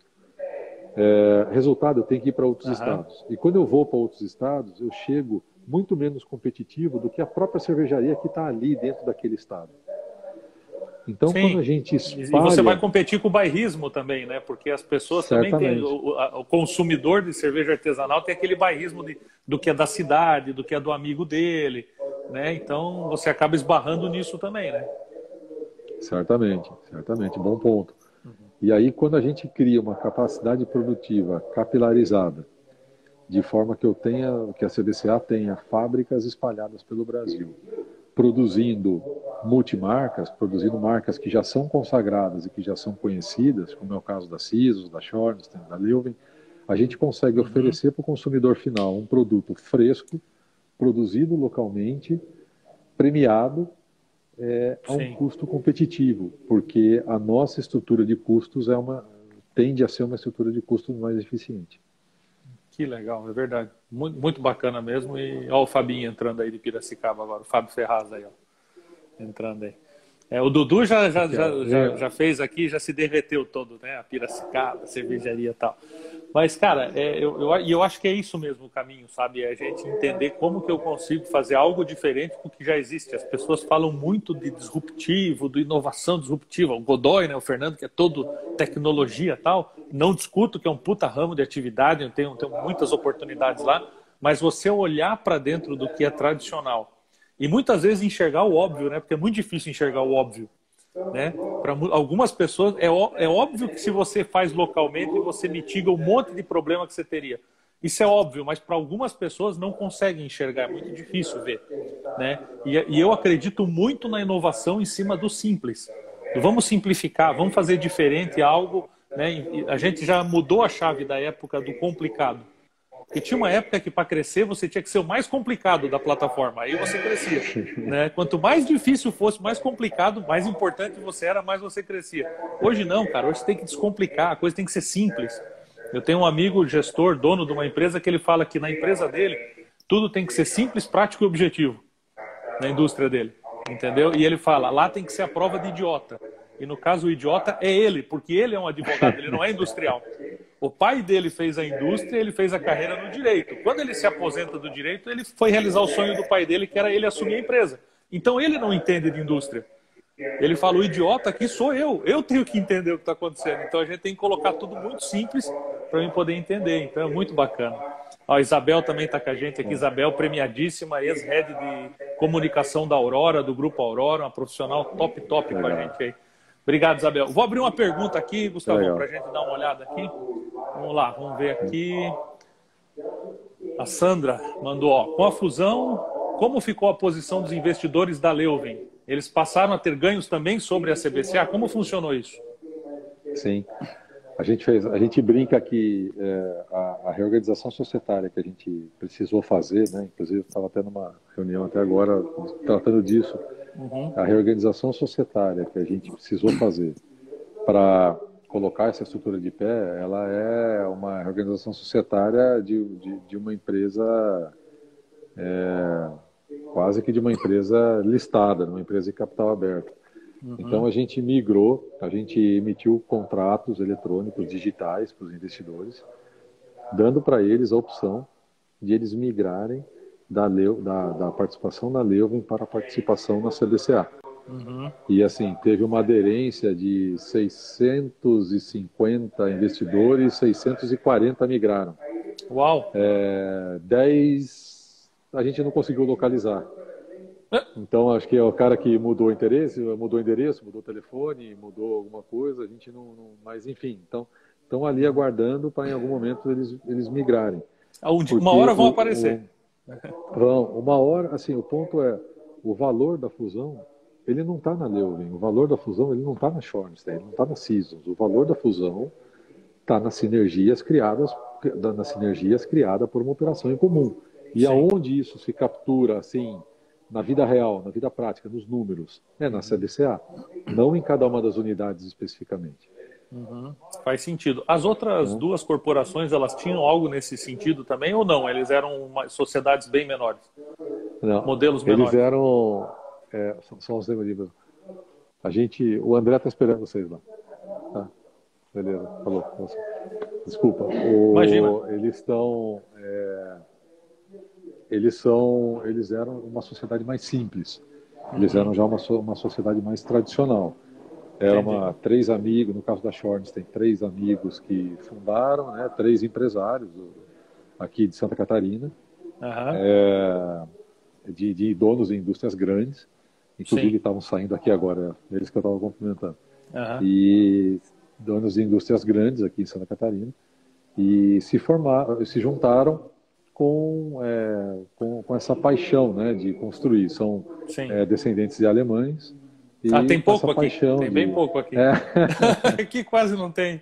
Speaker 2: É, resultado, eu tenho que ir para outros uhum. estados. E quando eu vou para outros estados, eu chego muito menos competitivo do que a própria cervejaria que está ali dentro daquele estado. Então, Sim. quando a gente espalha...
Speaker 1: E você vai competir com o bairrismo também, né? Porque as pessoas Certamente. também têm... O, o consumidor de cerveja artesanal tem aquele bairrismo de, do que é da cidade, do que é do amigo dele, né? Então, você acaba esbarrando nisso também, né?
Speaker 2: Certamente, certamente. Bom ponto. Uhum. E aí, quando a gente cria uma capacidade produtiva capilarizada, de forma que eu tenha, que a C B C A tenha fábricas espalhadas pelo Brasil, produzindo multimarcas, produzindo marcas que já são consagradas e que já são conhecidas, como é o caso da Seasons, da Schornstein, da Leuven, a gente consegue uhum. oferecer para o consumidor final um produto fresco, produzido localmente, premiado, é, a um Sim. custo competitivo, porque a nossa estrutura de custos é uma, tende a ser uma estrutura de custos mais eficiente.
Speaker 1: Que legal, é verdade. Muito, muito bacana mesmo. E ó, o Fabinho entrando aí de Piracicaba agora, o Fábio Ferraz aí, ó. Entrando aí. É, o Dudu já, já, já, já, já fez aqui, já se derreteu todo, né? A Piracicaba, a cervejaria e tal. Mas, cara, é, eu, eu, eu acho que é isso mesmo o caminho, sabe? É a gente entender como que eu consigo fazer algo diferente do que já existe. As pessoas falam muito de disruptivo, de inovação disruptiva. O Godoy, né? O Fernando, que é todo tecnologia e tal. Não discuto que é um puta ramo de atividade, eu tenho, tenho muitas oportunidades lá. Mas você olhar para dentro do que é tradicional e muitas vezes enxergar o óbvio, né? Porque é muito difícil enxergar o óbvio. Né? Para algumas pessoas é, ó, é óbvio que se você faz localmente você mitiga um monte de problema que você teria. Isso é óbvio, mas para algumas pessoas não conseguem enxergar, é muito difícil ver, né? E, e eu acredito muito na inovação em cima do simples. Vamos simplificar, vamos fazer diferente algo, né? E a gente já mudou a chave da época do complicado. Porque tinha uma época que para crescer você tinha que ser o mais complicado da plataforma, aí você crescia, né? Quanto mais difícil fosse, mais complicado, mais importante você era, mais você crescia. Hoje não, cara, hoje você tem que descomplicar, a coisa tem que ser simples. Eu tenho um amigo gestor, dono de uma empresa, que ele fala que na empresa dele tudo tem que ser simples, prático e objetivo, na indústria dele, entendeu? E ele fala, lá tem que ser a prova de idiota. E no caso o idiota é ele, porque ele é um advogado, ele não é industrial. O pai dele fez a indústria, ele fez a carreira no direito. Quando ele se aposenta do direito, ele foi realizar o sonho do pai dele, que era ele assumir a empresa. Então ele não entende de indústria. Ele fala, o idiota aqui sou eu, eu tenho que entender o que está acontecendo. Então a gente tem que colocar tudo muito simples para eu poder entender. Então é muito bacana. A Isabel também está com a gente aqui, Isabel premiadíssima, ex-head de comunicação da Aurora, do Grupo Aurora, uma profissional top, top com a gente aí. Obrigado, Isabel. Vou abrir uma pergunta aqui, Gustavão, para a gente dar uma olhada aqui. Vamos lá, vamos ver aqui. A Sandra mandou, ó, com a fusão, como ficou a posição dos investidores da Leuven? Eles passaram a ter ganhos também sobre a C B C A? Como funcionou isso?
Speaker 2: Sim. A gente, fez, a gente brinca que é, a, a reorganização societária que a gente precisou fazer, né? Inclusive eu estava até numa reunião até agora tratando disso, uhum. A reorganização societária que a gente precisou fazer para colocar essa estrutura de pé, ela é uma reorganização societária de, de, de uma empresa, é, quase que de uma empresa listada, uma empresa de capital aberto.
Speaker 1: Uhum.
Speaker 2: Então a gente migrou, a gente emitiu contratos eletrônicos digitais para os investidores, dando para eles a opção de eles migrarem da, Leu, da, da participação na Leuven para a participação na C B C A.
Speaker 1: Uhum.
Speaker 2: E assim, teve uma aderência de seiscentos e cinquenta investidores, seiscentos e quarenta migraram.
Speaker 1: Uau!
Speaker 2: É, dez a gente não conseguiu localizar. Então, acho que é o cara que mudou o interesse, mudou o endereço, mudou o telefone, mudou alguma coisa, a gente não... não mas, enfim, então, estão ali aguardando para, em algum momento, eles, eles migrarem.
Speaker 1: Uma hora vão
Speaker 2: o,
Speaker 1: aparecer.
Speaker 2: O, vão, uma hora, assim, o ponto é, o valor da fusão, ele não está na Leuven, o valor da fusão, ele não está na Schornstein, ele não está na Seasons. O valor da fusão está nas sinergias criadas, nas sinergias criadas por uma operação em comum. E Sim. aonde isso se captura, assim, na vida real, na vida prática, nos números, é na C B C A, não em cada uma das unidades especificamente.
Speaker 1: Uhum. Faz sentido. As outras é. duas corporações, elas tinham algo nesse sentido também ou não? Eles eram uma, sociedades bem menores?
Speaker 2: Não,
Speaker 1: modelos menores?
Speaker 2: Eles eram... É, só uns segundos. A gente... O André está esperando vocês lá. Tá? Beleza, falou. Desculpa. O,
Speaker 1: Imagina.
Speaker 2: Eles estão... É, eles são... Eles eram uma sociedade mais simples. Eles uhum. eram já uma, uma sociedade mais tradicional. Era uma, três amigos, no caso da Shorns, tem três amigos que fundaram, né, três empresários aqui de Santa Catarina,
Speaker 1: uhum.
Speaker 2: é, de, de donos de indústrias grandes, inclusive Sim. estavam saindo aqui agora, eles que eu estava cumprimentando,
Speaker 1: uhum.
Speaker 2: e donos de indústrias grandes aqui em Santa Catarina, e se formaram, se juntaram com, é, com, com essa paixão, né, de construir. São é, descendentes de alemães.
Speaker 1: E ah, tem pouco aqui? Tem
Speaker 2: de...
Speaker 1: bem pouco aqui.
Speaker 2: É.
Speaker 1: Aqui quase não tem.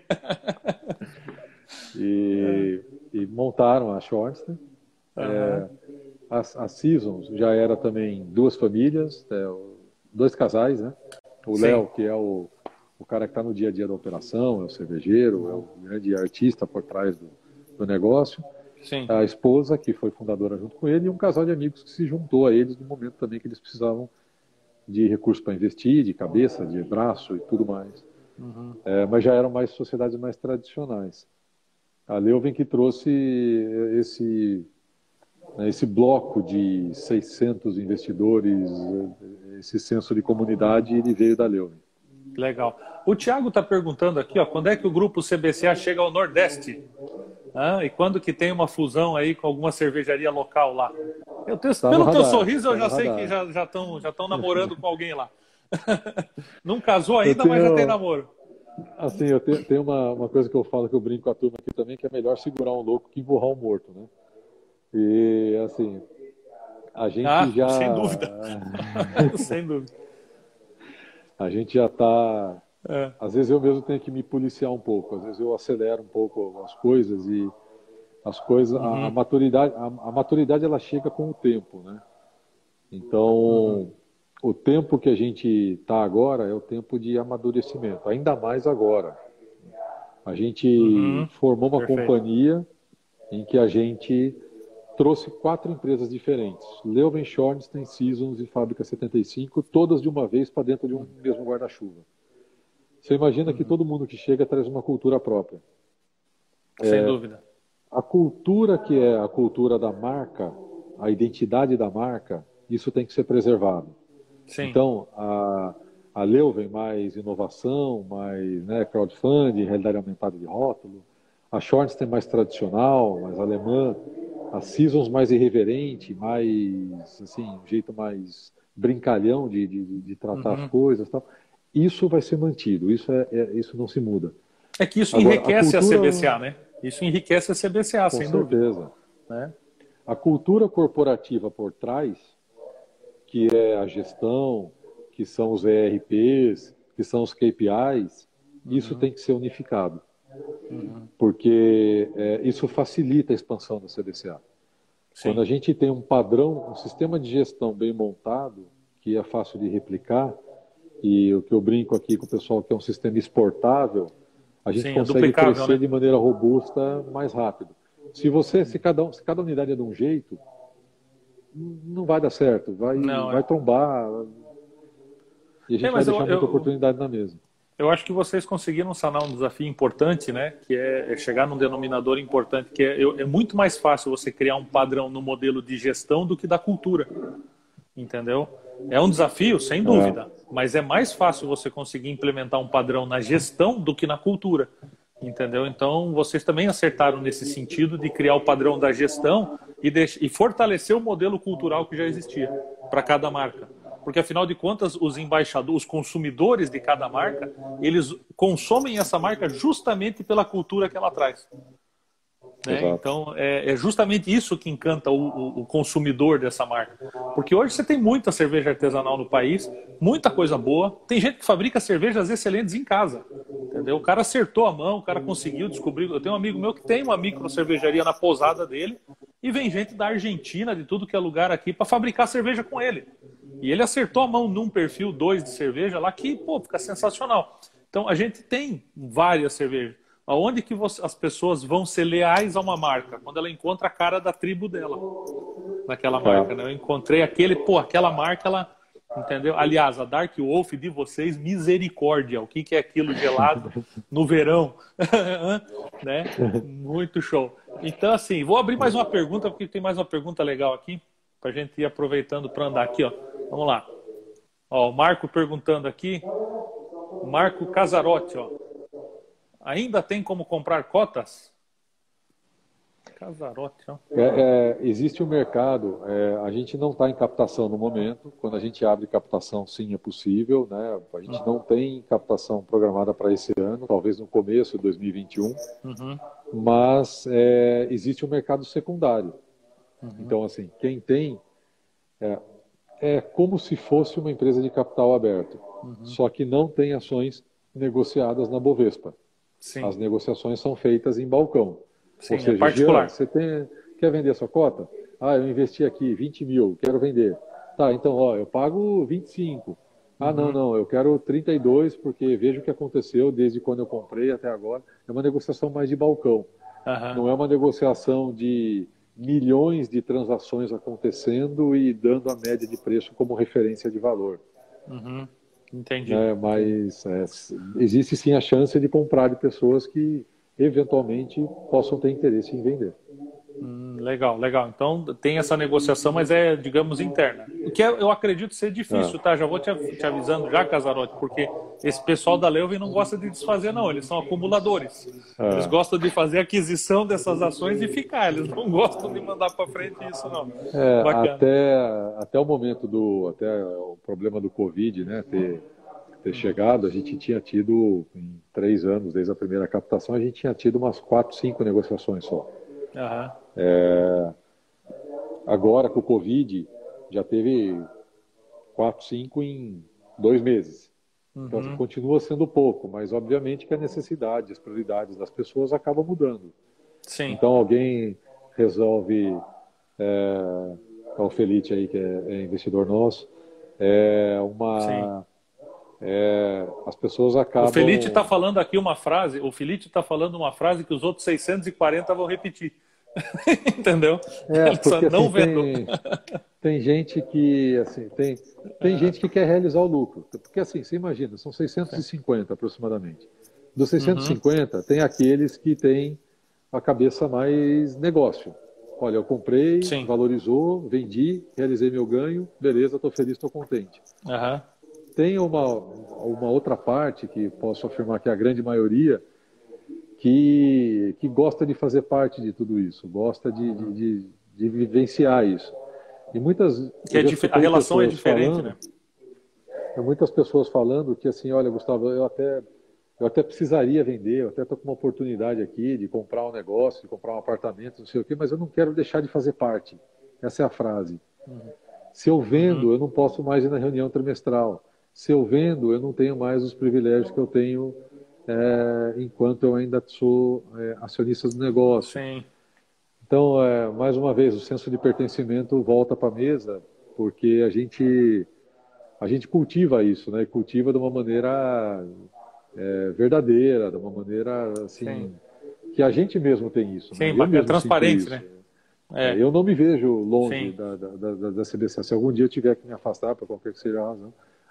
Speaker 2: e, é. e montaram a Schornstein. Uhum. É, a, a Seasons já era também duas famílias, é, dois casais, né? O Léo, que é o, o cara que está no dia a dia da operação, é o cervejeiro, é o grande artista por trás do, do negócio.
Speaker 1: Sim.
Speaker 2: A esposa, que foi fundadora junto com ele, e um casal de amigos que se juntou a eles no momento também que eles precisavam de recursos para investir, de cabeça, de braço e tudo mais.
Speaker 1: Uhum.
Speaker 2: É, mas já eram mais sociedades mais tradicionais. A Leuven que trouxe esse, né, esse bloco de seiscentos investidores, esse senso de comunidade, ele veio da Leuven.
Speaker 1: Legal. O Thiago está perguntando aqui, ó, quando é que o grupo C B C A chega ao Nordeste? Ah, e quando que tem uma fusão aí com alguma cervejaria local lá? Eu tenho, tá pelo teu radar, sorriso, eu já sei radar. que já já estão já estão namorando com alguém lá. Não casou ainda, tenho, mas já tem namoro.
Speaker 2: Assim, eu tenho, tenho uma, uma coisa que eu falo, que eu brinco com a turma aqui também, que é melhor segurar um louco que empurrar um morto, né? E, assim, a gente
Speaker 1: ah,
Speaker 2: já...
Speaker 1: sem dúvida. Sem dúvida.
Speaker 2: A gente já está...
Speaker 1: É.
Speaker 2: Às vezes eu mesmo tenho que me policiar um pouco, às vezes eu acelero um pouco as coisas e as coisas, uhum. a, a maturidade, a, a maturidade ela chega com o tempo, né? Então, uhum. o tempo que a gente está agora é o tempo de amadurecimento, ainda mais agora. A gente
Speaker 1: uhum.
Speaker 2: formou uma
Speaker 1: Perfeito.
Speaker 2: companhia em que a gente trouxe quatro empresas diferentes, Leuven, Schornstein, Seasons e Fábrica setenta e cinco, todas de uma vez para dentro de um mesmo guarda-chuva. Você imagina uhum. que todo mundo que chega traz uma cultura própria.
Speaker 1: Sem
Speaker 2: é,
Speaker 1: dúvida.
Speaker 2: A cultura que é a cultura da marca, a identidade da marca, isso tem que ser preservado.
Speaker 1: Sim.
Speaker 2: Então, a, a Leuven mais inovação, mais né, crowdfunding, realidade aumentada de rótulo, a Schornstein mais tradicional, mais alemã, a Seasons mais irreverente, mais, assim, um jeito mais brincalhão de, de, de tratar uhum. as coisas e tal. Isso vai ser mantido, isso, é, é, isso não se muda.
Speaker 1: É que isso
Speaker 2: Agora,
Speaker 1: enriquece a, cultura... a C B C A, né? Isso enriquece a C B C A,
Speaker 2: Com
Speaker 1: sem
Speaker 2: certeza.
Speaker 1: dúvida. Né?
Speaker 2: A cultura corporativa por trás, que é a gestão, que são os E R Ps, que são os K P Is, uhum. isso tem que ser unificado.
Speaker 1: Uhum.
Speaker 2: Porque é, isso facilita a expansão da C B C A. Sim. Quando a gente tem um padrão, um sistema de gestão bem montado, que é fácil de replicar, e o que eu brinco aqui com o pessoal que é um sistema exportável, a gente Sim, consegue crescer né? de maneira robusta mais rápido. Se você, se cada, se cada unidade é de um jeito, não vai dar certo, vai,
Speaker 1: não,
Speaker 2: vai
Speaker 1: é.
Speaker 2: trombar. E a gente
Speaker 1: É,
Speaker 2: vai
Speaker 1: mas eu,
Speaker 2: deixar muita
Speaker 1: eu,
Speaker 2: oportunidade na mesa.
Speaker 1: eu acho que vocês conseguiram sanar um desafio importante, né? Que é, é chegar num denominador importante, que é, eu- é muito mais fácil você criar um padrão no modelo de gestão do que da cultura, entendeu? É um desafio, sem
Speaker 2: É,
Speaker 1: dúvida, mas é mais fácil você conseguir implementar um padrão na gestão do que na cultura, entendeu? Então, vocês também acertaram nesse sentido de criar o padrão da gestão e, deix- e fortalecer o modelo cultural que já existia para cada marca. Porque, afinal de contas, os embaixadores, os consumidores de cada marca, eles consomem essa marca justamente pela cultura que ela traz. Né?
Speaker 2: exato.
Speaker 1: Então, é, é justamente isso que encanta o, o, o consumidor dessa marca. Porque hoje você tem muita cerveja artesanal no país, muita coisa boa. Tem gente que fabrica cervejas excelentes em casa. Entendeu? O cara acertou a mão, o cara conseguiu descobrir. Eu tenho um amigo meu que tem uma micro cervejaria na pousada dele e vem gente da Argentina, de tudo que é lugar aqui, para fabricar cerveja com ele. E ele acertou a mão num perfil dois de cerveja lá que, pô, fica sensacional. Então, a gente tem várias cervejas. Aonde que você, as pessoas vão ser leais a uma marca? Quando ela encontra a cara da tribo dela, naquela marca,
Speaker 2: É.
Speaker 1: né? Eu encontrei aquele, pô, aquela marca, ela, entendeu? Aliás, a Dark Wolf de vocês, misericórdia. O que que é aquilo gelado no verão? Né? Muito show. Então, assim, vou abrir mais uma pergunta, porque tem mais uma pergunta legal aqui, para a gente ir aproveitando para andar aqui, ó. Vamos lá. Ó, o Marco perguntando aqui, Marco Casarotti, ó. Ainda tem como comprar cotas? Casarotti, ó.
Speaker 2: É, é, existe um mercado, é, a gente não está em captação no momento. Quando a gente abre captação, sim, é possível, né? A gente não tem captação programada para esse ano, talvez no começo de dois mil e vinte e um,
Speaker 1: Uhum,
Speaker 2: mas é, existe um mercado secundário.
Speaker 1: uhum,
Speaker 2: Então, assim, quem tem é, é como se fosse uma empresa de capital aberto,
Speaker 1: uhum.
Speaker 2: só que não tem ações negociadas na Bovespa.
Speaker 1: Sim,
Speaker 2: As negociações são feitas em balcão. Ou
Speaker 1: sim, é
Speaker 2: seja, Jean,
Speaker 1: particular.
Speaker 2: você tem, quer vender a sua cota? Ah, eu investi aqui vinte mil, quero vender. Tá, então, ó, eu pago vinte e cinco. Ah, não,
Speaker 1: Uhum,
Speaker 2: não, eu quero trinta e dois porque vejo o que aconteceu desde quando eu comprei até agora. É uma negociação mais de balcão.
Speaker 1: aham,
Speaker 2: Não é uma negociação de milhões de transações acontecendo e dando a média de preço como referência de valor.
Speaker 1: uhum. Entendi.
Speaker 2: Né? Mas é, existe sim a chance de comprar de pessoas que eventualmente possam ter interesse em vender.
Speaker 1: Hum, legal, legal. Então tem essa negociação, mas é, digamos, interna. O que é- eu acredito ser difícil,
Speaker 2: É,
Speaker 1: tá? Já vou te, te avisando já, Casarotti, porque esse pessoal da Leuven não gosta de desfazer, não. Eles são acumuladores. Eles
Speaker 2: é,
Speaker 1: gostam de fazer aquisição dessas ações e ficar. Eles não gostam de mandar para frente isso, não.
Speaker 2: é,
Speaker 1: Bacana.
Speaker 2: até, até o momento do até o problema do Covid, né, ter, ter chegado, a gente tinha tido em três anos desde a primeira captação, a gente tinha tido umas quatro, cinco negociações só.
Speaker 1: Aham.
Speaker 2: Agora com o Covid já teve quatro, cinco em dois meses. Então, assim,
Speaker 1: Uhum.
Speaker 2: continua sendo pouco, mas obviamente que a necessidade, as prioridades das pessoas acabam mudando.
Speaker 1: Sim,
Speaker 2: Então, alguém resolve, é, é o Felite aí, que é, é investidor nosso, é
Speaker 1: sim.
Speaker 2: uma, é, as pessoas
Speaker 1: O Felite está
Speaker 2: acabam...
Speaker 1: falando aqui uma frase, o Felite está falando uma frase que os outros seiscentos e quarenta vão repetir. Entendeu?
Speaker 2: É,
Speaker 1: Ele só
Speaker 2: porque assim,
Speaker 1: não vendo.
Speaker 2: tem, tem gente que, assim, tem, tem gente que quer realizar o lucro. Porque assim, você imagina, são seiscentos e cinquenta aproximadamente. Dos
Speaker 1: Uhum.
Speaker 2: seiscentos e cinquenta, tem aqueles que têm a cabeça mais negócio. Olha, eu comprei,
Speaker 1: Sim.
Speaker 2: valorizou, vendi, realizei meu ganho, beleza, estou feliz, estou contente.
Speaker 1: Uhum.
Speaker 2: Tem uma, uma outra parte, que posso afirmar que é a grande maioria, que, que gosta de fazer parte de tudo isso, gosta de, de, de, de vivenciar isso. E muitas,
Speaker 1: Que
Speaker 2: eu
Speaker 1: é
Speaker 2: já
Speaker 1: dif... A
Speaker 2: escutei
Speaker 1: relação é
Speaker 2: pessoas
Speaker 1: diferente,
Speaker 2: falando,
Speaker 1: né?
Speaker 2: muitas pessoas falando que assim, olha, Gustavo, eu até, eu até precisaria vender, eu até estou com uma oportunidade aqui de comprar um negócio, de comprar um apartamento, não sei o quê, mas eu não quero deixar de fazer parte. Essa é a frase. Se eu
Speaker 1: Uhum.
Speaker 2: vendo, eu não posso mais ir na reunião trimestral. Se eu vendo, eu não tenho mais os privilégios que eu tenho é, enquanto eu ainda sou é, acionista do negócio.
Speaker 1: Sim.
Speaker 2: Então, é, mais uma vez, o senso de pertencimento volta para a mesa, porque a gente, a gente cultiva isso, né? E cultiva de uma maneira é, verdadeira, de uma maneira
Speaker 1: Sim.
Speaker 2: assim, que a gente mesmo tem isso, né?
Speaker 1: Sim,
Speaker 2: Eu
Speaker 1: bacana. É
Speaker 2: mesmo sinto
Speaker 1: transparente,
Speaker 2: isso.
Speaker 1: né?
Speaker 2: É,
Speaker 1: É.
Speaker 2: eu não me vejo longe
Speaker 1: Sim.
Speaker 2: da, da, da, da C B C A. Se algum dia eu tiver que me afastar, por qualquer que seja a razão,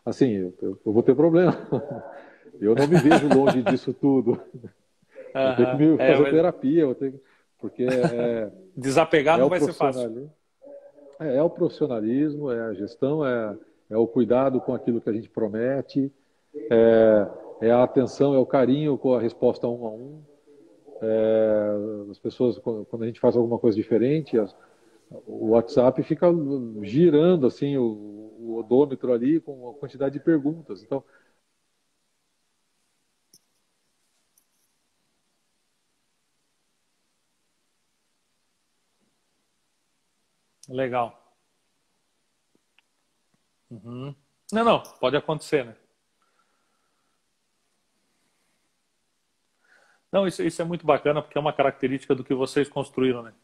Speaker 2: assim, eu, eu vou ter problema. Eu não me vejo longe disso tudo. Vou ter que
Speaker 1: Aham.
Speaker 2: me
Speaker 1: É,
Speaker 2: fazer
Speaker 1: mas
Speaker 2: terapia, vou ter que- porque é,
Speaker 1: desapegar
Speaker 2: é
Speaker 1: não
Speaker 2: o
Speaker 1: vai ser fácil.
Speaker 2: profissionalismo, é, é o profissionalismo, é a gestão, é, é o cuidado com aquilo que a gente promete, é, é a atenção, é o carinho com a resposta um a um. É, as pessoas, quando quando a gente faz alguma coisa diferente, as- o WhatsApp fica girando assim o, o odômetro ali com a quantidade de perguntas. Então,
Speaker 1: Legal. Uhum. Não, não, pode acontecer, né? Não, isso, isso é muito bacana porque é uma característica do que vocês construíram, né?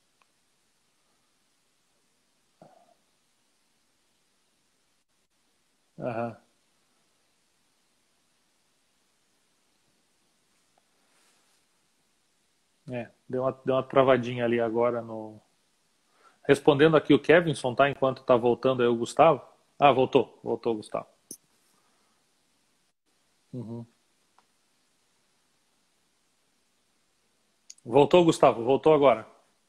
Speaker 1: Aham. É, deu uma, deu uma travadinha ali agora no. Respondendo aqui o Kevinson, tá? Enquanto tá voltando aí o Gustavo. Ah, voltou, voltou o Gustavo. Uhum. Voltou, Gustavo, voltou agora.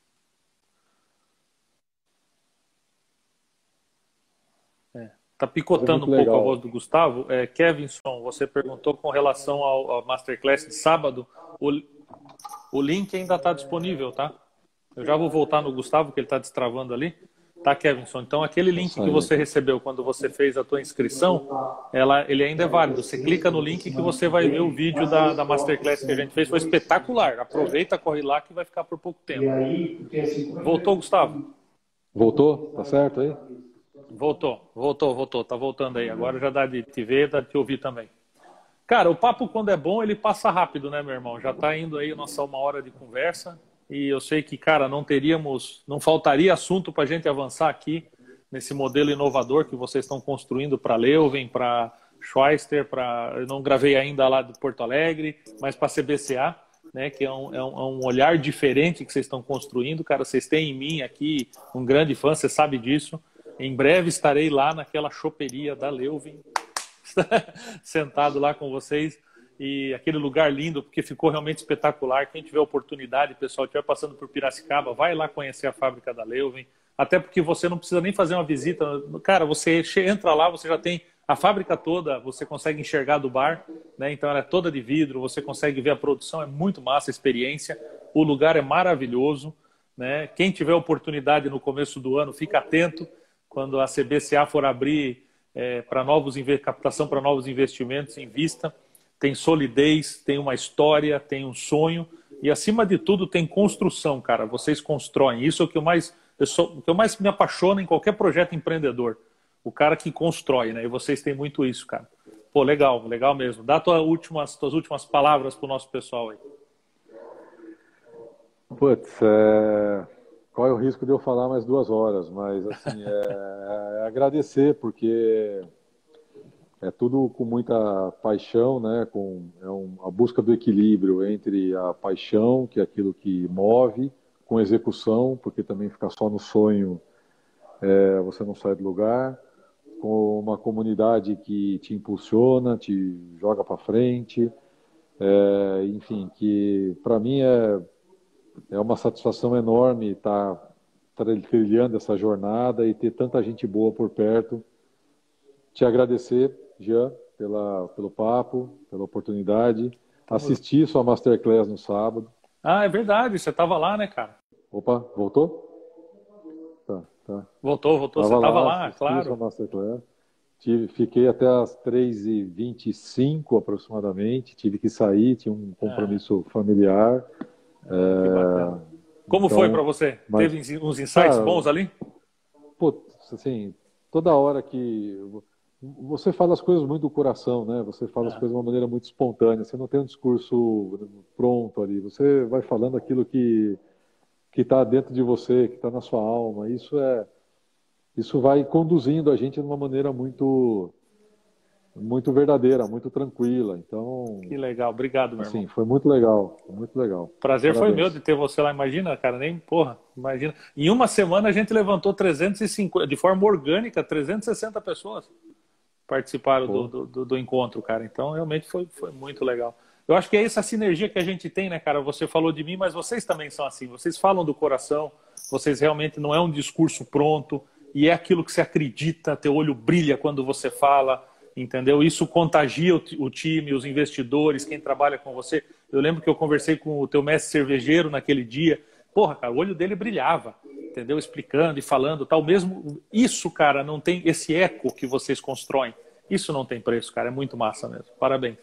Speaker 1: É. Tá
Speaker 2: mas é
Speaker 1: picotando
Speaker 2: muito
Speaker 1: um pouco a voz
Speaker 2: legal.
Speaker 1: do Gustavo. É, Kevinson, você perguntou com relação ao, ao Masterclass de sábado. O, o link ainda está disponível, tá? Eu já vou voltar no Gustavo, que ele está destravando ali. Tá, Kevinson? Então, aquele
Speaker 2: Eu
Speaker 1: link que
Speaker 2: saí
Speaker 1: você
Speaker 2: aqui.
Speaker 1: recebeu quando você fez a tua inscrição, ela, ele ainda é válido. Você clica no link que você vai ver o vídeo da, da Masterclass que a gente fez. Foi espetacular. Aproveita, corre lá que vai ficar por pouco tempo. Voltou, Gustavo?
Speaker 2: Voltou? Tá certo aí?
Speaker 1: Voltou, voltou, voltou. Tá voltando aí. Agora já dá de te ver, dá de te ouvir também. Cara, o papo quando é bom, ele passa rápido, né, meu irmão? Já tá indo aí a nossa uma hora de conversa e eu sei que, cara, não teríamos, não faltaria assunto para a gente avançar aqui nesse modelo inovador que vocês estão construindo para Leuven, para Schweister, para, eu não gravei ainda lá de Porto Alegre, mas para C B C A, né, que é um, é, um, é um olhar diferente que vocês estão construindo. Cara, vocês têm em mim aqui um grande fã, você sabe disso. Em breve estarei lá naquela choperia da Leuven, sentado lá com vocês e aquele lugar lindo, porque ficou realmente espetacular. Quem tiver oportunidade, pessoal, estiver passando por Piracicaba, vai lá conhecer a fábrica da Leuven, até porque você não precisa nem fazer uma visita. Cara, você entra lá, você já tem a fábrica toda, você consegue enxergar do bar, né? Então ela é toda de vidro, você consegue ver a produção, é muito massa a experiência, o lugar é maravilhoso, né? Quem tiver oportunidade no começo do ano, fica atento quando a C B C A for abrir é, para novos captação para novos investimentos, em vista. Tem solidez, tem uma história, tem um sonho e, acima de tudo, tem construção, cara. Vocês constroem. Isso é o que eu mais, eu sou, o que eu mais me apaixona em qualquer projeto empreendedor. O cara que constrói, né? E vocês têm muito isso, cara. Pô, legal, legal mesmo. Dá tuas últimas, tuas últimas palavras para o nosso pessoal aí.
Speaker 2: Putz, é... qual é o risco de eu falar mais duas horas? Mas, assim, é, é agradecer, porque é tudo com muita paixão, né? Com é um, a busca do equilíbrio entre a paixão, que é aquilo que move, com execução, porque também ficar só no sonho é, você não sai do lugar, com uma comunidade que te impulsiona, te joga para frente, é, enfim, que para mim é, é uma satisfação enorme estar trilhando essa jornada e ter tanta gente boa por perto. Te agradecer, Jean, pela, pelo papo, pela oportunidade. Assistir sua Masterclass no sábado.
Speaker 1: Ah, é verdade, você estava lá, né, cara?
Speaker 2: Opa, voltou? Tá, tá.
Speaker 1: Voltou, voltou, você
Speaker 2: Tava
Speaker 1: estava
Speaker 2: lá,
Speaker 1: lá,
Speaker 2: assisti
Speaker 1: claro.
Speaker 2: sua Masterclass. Tive, fiquei até as três e vinte e cinco aproximadamente. Tive que sair, tinha um
Speaker 1: Ah,
Speaker 2: compromisso familiar.
Speaker 1: que bacana.
Speaker 2: É,
Speaker 1: Como foi para
Speaker 2: então,
Speaker 1: você?
Speaker 2: mas,
Speaker 1: Teve uns insights
Speaker 2: cara,
Speaker 1: bons ali?
Speaker 2: pô, assim, toda hora que você fala as coisas muito do coração, né? Você fala as
Speaker 1: Ah,
Speaker 2: coisas de uma maneira muito espontânea. Você não tem um discurso pronto ali. Você vai falando aquilo que que está dentro de você, que está na sua alma. Isso é, isso vai conduzindo a gente de uma maneira muito, muito verdadeira, muito tranquila. Então,
Speaker 1: que legal, obrigado, meu irmão.
Speaker 2: assim, foi muito legal, foi muito legal.
Speaker 1: Prazer foi meu de
Speaker 2: Parabéns.
Speaker 1: ter você lá. Imagina, cara, nem porra, imagina. Em uma semana a gente levantou trezentos e cinquenta, de forma orgânica, trezentas e sessenta pessoas. participaram do, do, do, do encontro, cara. Então, realmente foi, foi muito legal. Eu acho que é essa sinergia que a gente tem, né, cara? Você falou de mim, mas vocês também são assim. Vocês falam do coração, vocês realmente não é um discurso pronto, e é aquilo que você acredita, teu olho brilha quando você fala, entendeu? Isso contagia o, o time, os investidores, quem trabalha com você. Eu lembro que eu conversei com o teu mestre cervejeiro naquele dia. Porra, cara, o olho dele brilhava, entendeu? Explicando e falando tal. Mesmo isso, cara, não tem esse eco que vocês constroem. Isso não tem preço, cara. É muito massa mesmo. Parabéns.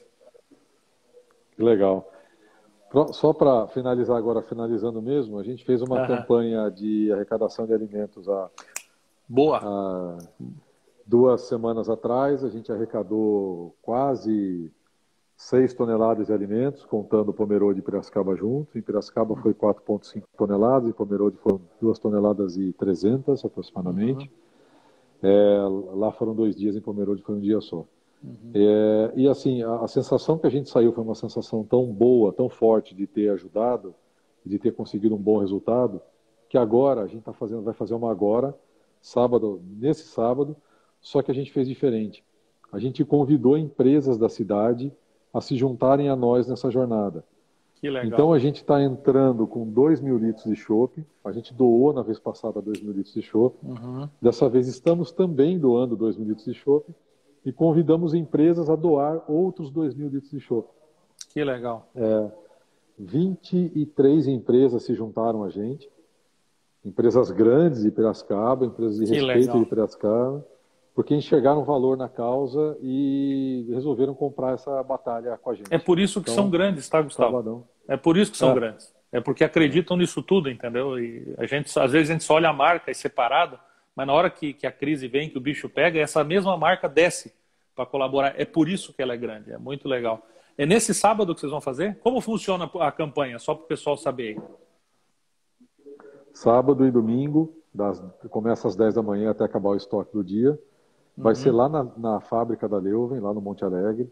Speaker 2: Legal. Só para finalizar agora, finalizando mesmo, a gente fez uma uhum. campanha de arrecadação de alimentos há,
Speaker 1: Boa.
Speaker 2: há duas semanas atrás. A gente arrecadou quase seis toneladas de alimentos, contando Pomerode e Piracicaba juntos. Em Piracicaba foi quatro vírgula cinco toneladas, em Pomerode foram duas toneladas e trezentas aproximadamente. Uhum. É, lá foram dois dias, em Pomerode foi um dia só. Uhum. É, e assim, a, a sensação que a gente saiu foi uma sensação tão boa, tão forte de ter ajudado, de ter conseguido um bom resultado, que agora a gente tá fazendo, vai fazer uma agora, sábado, nesse sábado, só que a gente fez diferente. A gente convidou empresas da cidade a se juntarem a nós nessa jornada.
Speaker 1: Que legal.
Speaker 2: Então a gente está entrando com dois mil litros de chopp, a gente doou na vez passada dois mil litros de chopp, uhum. Dessa vez estamos também doando dois mil litros de chopp, e convidamos empresas a doar outros dois mil litros de chopp.
Speaker 1: Que legal.
Speaker 2: É, vinte e três empresas se juntaram a gente, empresas grandes de Piracicaba, empresas de que respeito legal. De Piracicaba, porque enxergaram valor na causa e resolveram comprar essa batalha com a gente.
Speaker 1: É por isso que então, são grandes, tá, Gustavo? Sabadão. É por isso que são é. grandes. É porque acreditam nisso tudo, entendeu? E a gente, às vezes a gente só olha a marca e separada, mas na hora que, que a crise vem, que o bicho pega, essa mesma marca desce para colaborar. É por isso que ela é grande, é muito legal. É nesse sábado que vocês vão fazer? Como funciona a campanha? Só para o pessoal saber aí.
Speaker 2: Sábado e domingo, das, começa às dez da manhã até acabar o estoque do dia. Vai uhum. ser lá na, na fábrica da Leuven, lá no Monte Alegre.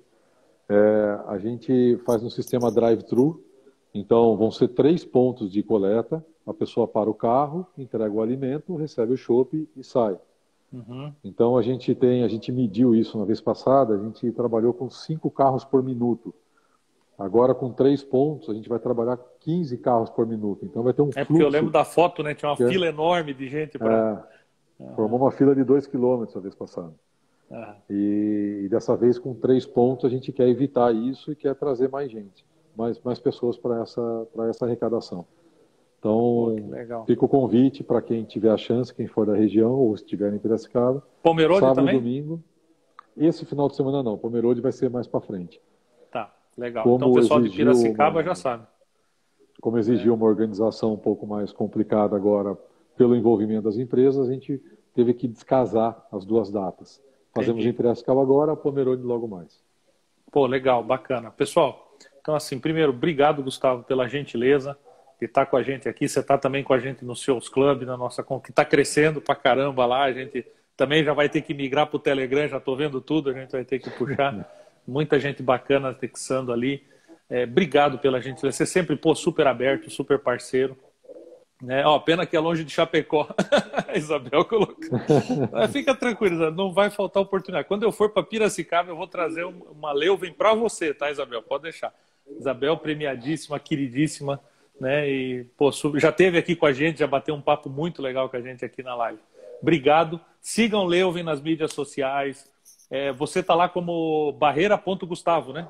Speaker 2: É, a gente faz um sistema drive-thru, então vão ser três pontos de coleta. A pessoa para o carro, entrega o alimento, recebe o chopp e sai. Uhum. Então a gente tem, a gente mediu isso na vez passada, a gente trabalhou com cinco carros por minuto. Agora com três pontos a gente vai trabalhar quinze carros por minuto. Então vai ter um fluxo.
Speaker 1: É porque eu lembro da foto, né? Tinha uma fila é, enorme de gente para.
Speaker 2: É, uhum. Formou uma fila de dois quilômetros a vez passada. Uhum. E, e dessa vez com três pontos a gente quer evitar isso e quer trazer mais gente, mais, mais pessoas para essa, para essa arrecadação. Então, oh, fica o convite para quem tiver a chance, quem for da região ou estiver em Piracicaba.
Speaker 1: Pomerode
Speaker 2: sábado
Speaker 1: também?
Speaker 2: E domingo. Esse final de semana não, Pomerode vai ser mais para frente.
Speaker 1: Tá, legal. Como então o pessoal de Piracicaba uma, já sabe.
Speaker 2: Como exigiu é. uma organização um pouco mais complicada agora pelo envolvimento das empresas, a gente teve que descasar as duas datas. Fazemos Entendi. Em Piracicaba agora, Pomerode logo mais.
Speaker 1: Pô, legal, bacana. Pessoal, então assim, primeiro, obrigado, Gustavo, pela gentileza de estar com a gente aqui. Você está também com a gente no Seus Club, na nossa que está crescendo pra caramba lá. A gente também já vai ter que migrar para o Telegram, já estou vendo tudo, a gente vai ter que puxar. Muita gente bacana textando ali. É, obrigado pela gentileza. Você sempre, pô, super aberto, super parceiro. Né? Ó, pena que é longe de Chapecó. A Isabel colocou. Fica tranquilo, não vai faltar oportunidade. Quando eu for para Piracicaba, eu vou trazer uma Leuven para você, tá, Isabel? Pode deixar. Isabel, premiadíssima, queridíssima. Né? E, pô, já esteve aqui com a gente, já bateu um papo muito legal com a gente aqui na live. Obrigado. Sigam Leuven nas mídias sociais. É, você está lá como barreira.gustavo, né?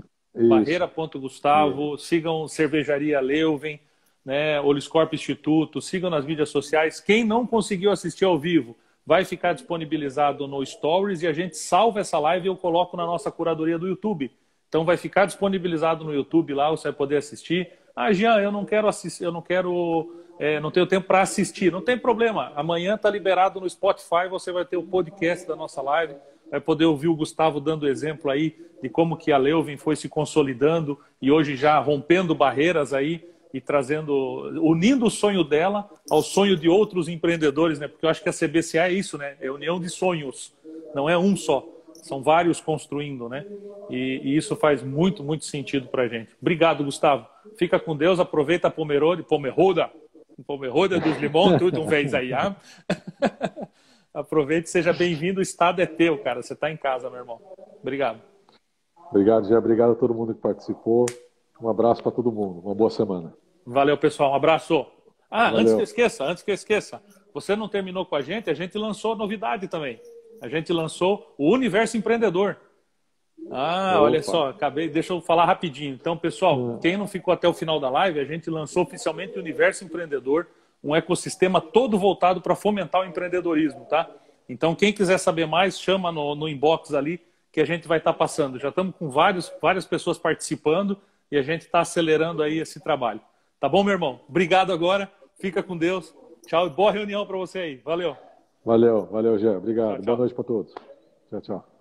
Speaker 1: barreira.gustavo. Sigam Cervejaria Leuven, né? Oliscorp Instituto. Sigam nas mídias sociais. Quem não conseguiu assistir ao vivo, vai ficar disponibilizado no Stories e a gente salva essa live e eu coloco na nossa curadoria do YouTube. Então vai ficar disponibilizado no YouTube lá, você vai poder assistir. Ah, Jean, eu não quero assistir, eu não quero, é, não tenho tempo para assistir. Não tem problema. Amanhã está liberado no Spotify, você vai ter o podcast da nossa live, vai poder ouvir o Gustavo dando exemplo aí de como que a Leuven foi se consolidando e hoje já rompendo barreiras aí e trazendo, unindo o sonho dela ao sonho de outros empreendedores, né? Porque eu acho que a C B C A é isso, né? É união de sonhos, não é um só. São vários construindo, né? E, e isso faz muito, muito sentido para a gente. Obrigado, Gustavo. Fica com Deus, aproveita a Pomerode, Pomerode, Pomerode dos Limão, tudo um vez aí. Ah? Aproveite, seja bem-vindo. O estado é teu, cara. Você está em casa, meu irmão. Obrigado.
Speaker 2: Obrigado, Gé. Obrigado a todo mundo que participou. Um abraço para todo mundo. Uma boa semana.
Speaker 1: Valeu, pessoal. Um abraço. Ah,
Speaker 2: Valeu.
Speaker 1: antes que eu esqueça, antes que eu esqueça, você não terminou com a gente, a gente lançou novidade também. A gente lançou o Universo Empreendedor. Ah, Opa. Olha só, acabei, deixa eu falar rapidinho. Então, pessoal, hum. quem não ficou até o final da live, a gente lançou oficialmente o Universo Empreendedor, um ecossistema todo voltado para fomentar o empreendedorismo, tá? Então, quem quiser saber mais, chama no, no inbox ali, que a gente vai estar tá passando. Já estamos com vários, várias pessoas participando e a gente está acelerando aí esse trabalho. Tá bom, meu irmão? Obrigado agora. Fica com Deus. Tchau e boa reunião para você aí. Valeu.
Speaker 2: Valeu, valeu, Gé. Obrigado.
Speaker 1: Tchau, tchau.
Speaker 2: Boa noite para todos. Tchau, tchau.